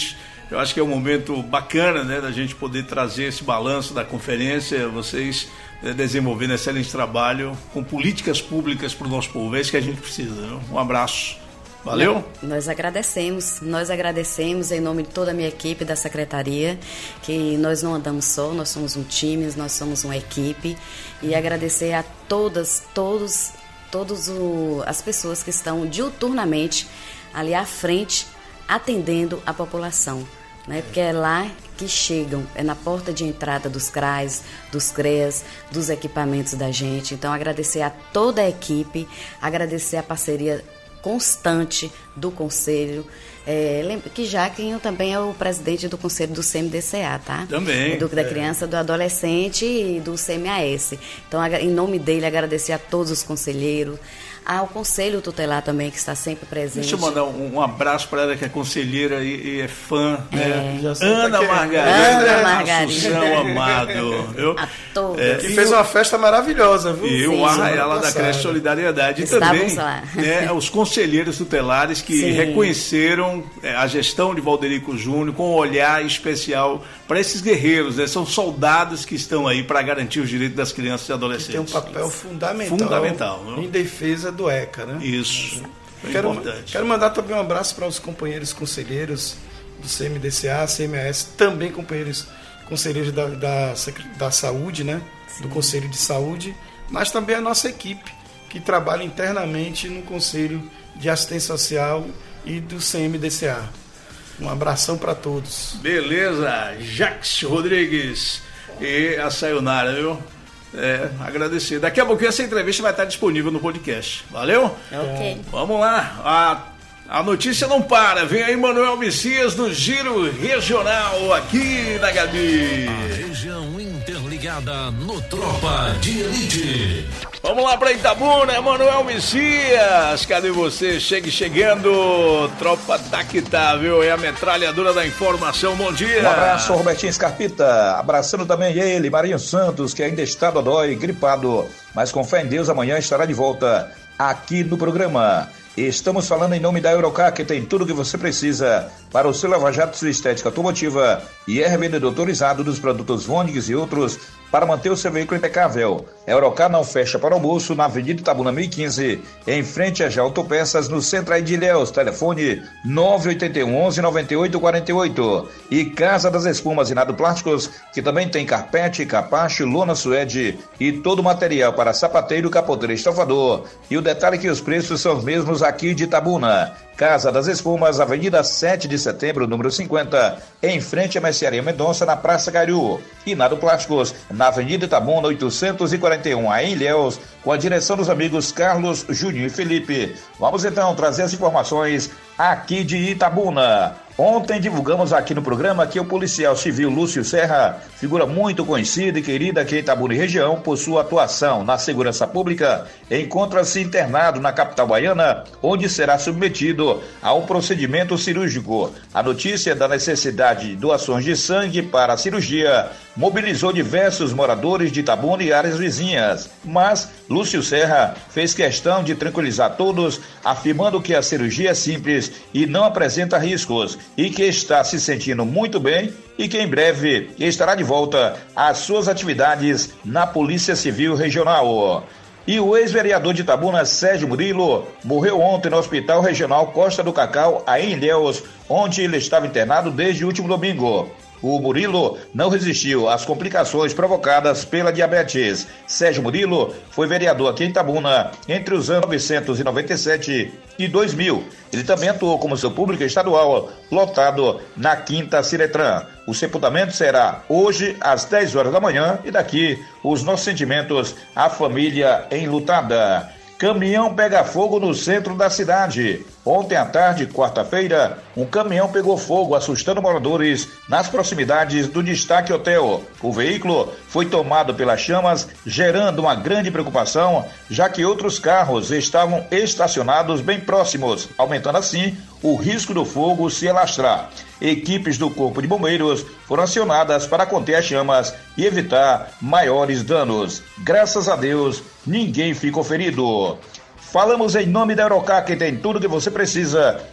Eu acho que é um momento bacana, né, da gente poder trazer esse balanço da conferência, vocês né, desenvolvendo excelente trabalho com políticas públicas para o nosso povo. É isso que a gente precisa. Né? Um abraço. Valeu? Nós agradecemos, nós agradecemos em nome de toda a minha equipe da secretaria, que nós não andamos só, nós somos um time, nós somos uma equipe, e agradecer a todas, todos, todos o, as pessoas que estão diuturnamente ali à frente, atendendo a população, né? Porque é lá que chegam, é na porta de entrada dos C R A S, dos C R E A S, dos equipamentos da gente. Então agradecer a toda a equipe, agradecer a parceria constante do Conselho, é, que Jaquinho também é o presidente do Conselho do C M D C A, tá? Também. Do, da é. criança, do adolescente e do C M A S. Então, em nome dele, agradecer a todos os conselheiros, ao Conselho Tutelar também, que está sempre presente. Deixa eu mandar um, um abraço para ela, que é conselheira e, e é fã, né? É. Ana Margarida. Ana Margarida. Assunção Amado. Viu? A todos. É, que fez uma festa maravilhosa, viu? E o Arraiala da Creche Solidariedade. E também lá. Né, os conselheiros tutelares que Sim. reconheceram é, a gestão de Valderico Júnior com um olhar especial para esses guerreiros, né? São soldados que estão aí para garantir os direitos das crianças e adolescentes. Tem um papel fundamental, fundamental em defesa do ECA, né? Isso. É quero, importante. Quero mandar também um abraço para os companheiros conselheiros do C M D C A, C M A S, também companheiros conselheiros da, da, da saúde, né? Sim. Do Conselho de Saúde, mas também a nossa equipe, que trabalha internamente no Conselho de Assistência Social e do C M D C A. Um abração para todos. Beleza, Jax Rodrigues e a Sayonara, viu? É, agradecer. Daqui a pouquinho essa entrevista vai estar disponível no podcast. Valeu? Ok. Vamos lá. A, a notícia não para. Vem aí Manuel Messias no Giro Regional aqui na Gabi. A região interligada no Tropa de Elite. Vamos lá para Itabuna, Manuel Messias. Cadê você? Chegue chegando. Tropa Taquita, viu? É a metralhadora da informação. Bom dia. Um abraço, Robertinho Scarpita. Abraçando também ele, Marinho Santos, que ainda está dodói, gripado. Mas com fé em Deus, amanhã estará de volta aqui no programa. Estamos falando em nome da Eurocar, que tem tudo o que você precisa para o seu lava-jato, sua estética automotiva, e é revendedor autorizado dos produtos Vonix e outros para manter o seu veículo impecável. Eurocar não fecha para almoço na Avenida Itabuna mil e quinze, em frente a Já Autopeças, no centro de Ilhéus. Telefone nove oito um, onze, nove oito quatro oito. E Casa das Espumas e Nado Plásticos, que também tem carpete, capacho, lona suede e todo o material para sapateiro, capoteiro e estofador. E o detalhe é que os preços são os mesmos aqui de Itabuna. Casa das Espumas, Avenida sete de setembro, número cinquenta, em frente à Mercearia Mendonça, na Praça Gariú. E Nado Plásticos, na Avenida Itabuna, oitocentos e quarenta e um, em Ilhéus, com a direção dos amigos Carlos, Juninho e Felipe. Vamos então trazer as informações aqui de Itabuna. Ontem divulgamos aqui no programa que o policial civil Lúcio Serra, figura muito conhecida e querida aqui em Itabuna e região, por sua atuação na segurança pública, encontra-se internado na capital baiana, onde será submetido a um procedimento cirúrgico. A notícia da necessidade de doações de sangue para a cirurgia mobilizou diversos moradores de Itabuna e áreas vizinhas, mas Lúcio Serra fez questão de tranquilizar todos, afirmando que a cirurgia é simples e não apresenta riscos, e que está se sentindo muito bem e que em breve estará de volta às suas atividades na Polícia Civil Regional. E o ex-vereador de Itabuna, Sérgio Murilo, morreu ontem no Hospital Regional Costa do Cacau, em Ilhéus, onde ele estava internado desde o último domingo. O Murilo não resistiu às complicações provocadas pela diabetes. Sérgio Murilo foi vereador aqui em Itabuna entre os anos mil novecentos e noventa e sete e dois mil. Ele também atuou como seu público estadual, lotado na Quinta Ciretran. O sepultamento será hoje às dez horas da manhã e daqui os nossos sentimentos à família enlutada. Caminhão pega fogo no centro da cidade. Ontem à tarde, quarta-feira, um caminhão pegou fogo, assustando moradores nas proximidades do Destaque Hotel. O veículo foi tomado pelas chamas, gerando uma grande preocupação, já que outros carros estavam estacionados bem próximos, aumentando assim o risco do fogo se alastrar. Equipes do Corpo de Bombeiros foram acionadas para conter as chamas e evitar maiores danos. Graças a Deus, ninguém ficou ferido. Falamos em nome da Eurocar, que tem tudo que você precisa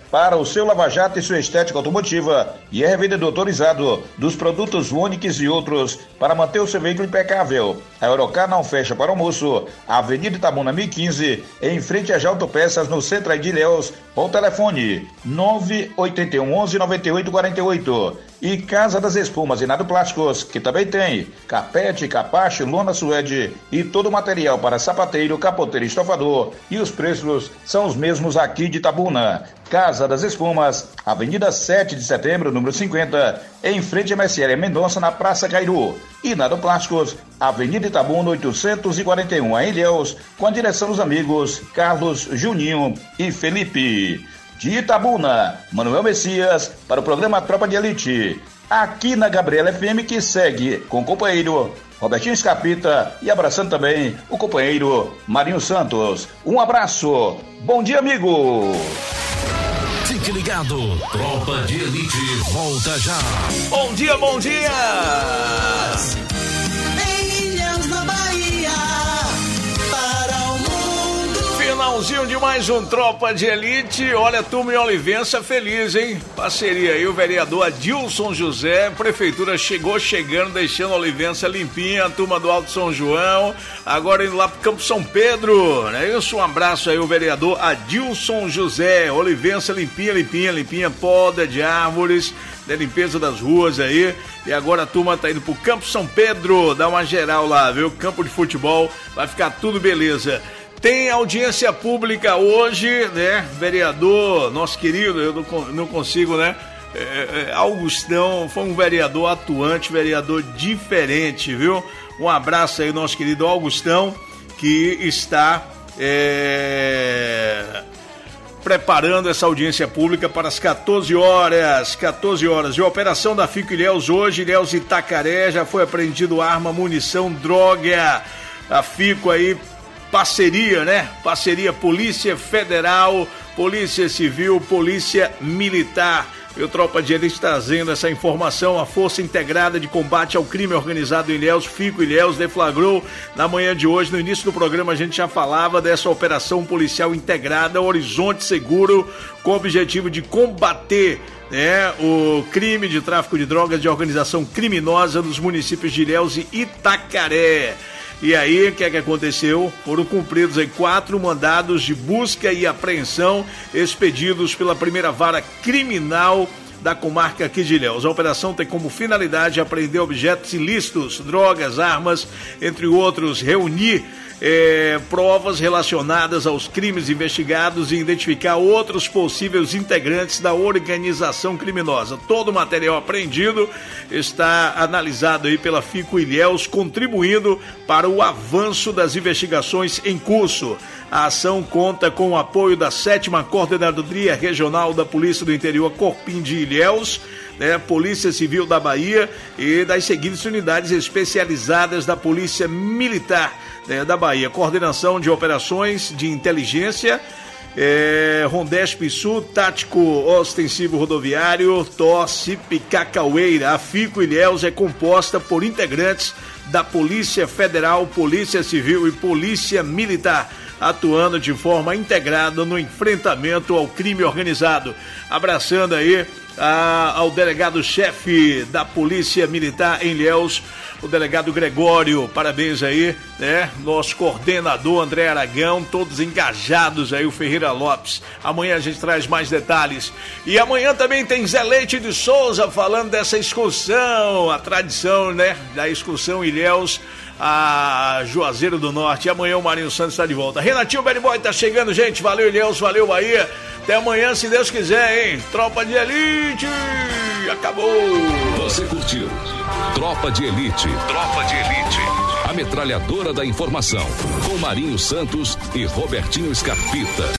para o seu lava-jato e sua estética automotiva e é revendedor autorizado dos produtos Onix e outros para manter o seu veículo impecável. A Eurocar não fecha para almoço. Avenida Itabuna mil e quinze, em frente às Autopeças, no centro de Ilhéus, com telefone nove oito um, onze, nove oito quatro oito. E Casa das Espumas e Nado Plásticos, que também tem carpete, capacho, lona suede e todo o material para sapateiro, capoteiro e estofador. E os preços são os mesmos aqui de Itabuna. Casa das Espumas, Avenida sete de setembro, número cinquenta, em frente a M S L Mendonça, na Praça Cairu. E Nado Plásticos, Avenida Itabuna oitocentos e quarenta e um, em Ilhéus, com a direção dos amigos Carlos, Juninho e Felipe. De Itabuna, Manuel Messias, para o programa Tropa de Elite, aqui na Gabriela F M, que segue com o companheiro Robertinho Escapita e abraçando também o companheiro Marinho Santos. Um abraço, bom dia, amigo! Fique ligado, Tropa de Elite volta já. Bom dia, bom dia! Em Ilhéus, na Bahia, para o mundo. Finalzinho de mais um Tropa de Elite. Olha, turma em Olivença feliz, hein? Parceria aí, o vereador Adilson José. Prefeitura chegou chegando, deixando a Olivença limpinha. A turma do Alto São João. Agora indo lá pro Campo São Pedro, né? Isso, um abraço aí, o vereador Adilson José. Olivença limpinha, limpinha, limpinha. Poda de árvores, né? Limpeza das ruas aí. E agora a turma tá indo pro Campo São Pedro. Dá uma geral lá, viu? Campo de futebol. Vai ficar tudo beleza. Tem audiência pública hoje, né? Vereador, nosso querido, eu não, não consigo, né? É, é, Augustão foi um vereador atuante, vereador diferente, viu? Um abraço aí, nosso querido Augustão, que está é, preparando essa audiência pública para as quatorze horas. quatorze horas. E a operação da Fico Ilhéus hoje, Ilhéus Itacaré, já foi apreendido arma, munição, droga. A Fico aí. Parceria, né? Parceria Polícia Federal, Polícia Civil, Polícia Militar. E o Tropa de Elite trazendo essa informação. A Força Integrada de Combate ao Crime Organizado em Ilhéus, Fico Ilhéus, deflagrou na manhã de hoje. No início do programa a gente já falava dessa operação policial integrada Horizonte Seguro, com o objetivo de combater, né, o crime de tráfico de drogas de organização criminosa nos municípios de Ilhéus e Itacaré. E aí, o que é que aconteceu? Foram cumpridos aí quatro mandados de busca e apreensão expedidos pela primeira vara criminal da comarca aqui de Ilhéus. A operação tem como finalidade apreender objetos ilícitos, drogas, armas, entre outros, reunir É, provas relacionadas aos crimes investigados e identificar outros possíveis integrantes da organização criminosa. Todo o material apreendido está analisado aí pela Fico Ilhéus, contribuindo para o avanço das investigações em curso. A ação conta com o apoio da sétima Coordenadoria Regional da Polícia do Interior, Corpim de Ilhéus, né, Polícia Civil da Bahia e das seguintes unidades especializadas da Polícia Militar, né, da Bahia. Coordenação de Operações de Inteligência, é, Rondesp Sul, Tático Ostensivo Rodoviário, T O S, Cacaueira. A Fico Ilhéus é composta por integrantes da Polícia Federal, Polícia Civil e Polícia Militar, atuando de forma integrada no enfrentamento ao crime organizado. Abraçando aí a, ao delegado-chefe da Polícia Militar em Ilhéus, o delegado Gregório, parabéns aí, né? Nosso coordenador André Aragão, todos engajados aí, o Ferreira Lopes. Amanhã a gente traz mais detalhes. E amanhã também tem Zé Leite de Souza falando dessa excursão, a tradição, né? Da excursão Ilhéus a Juazeiro do Norte. E amanhã o Marinho Santos está de volta. Renatinho Bad Boy tá chegando, gente. Valeu, Ilhéus, valeu, Bahia. Até amanhã, se Deus quiser, hein? Tropa de Elite! Acabou! Você curtiu? Tropa de Elite. Tropa de Elite. A metralhadora da informação. Com Marinho Santos e Robertinho Scarpita.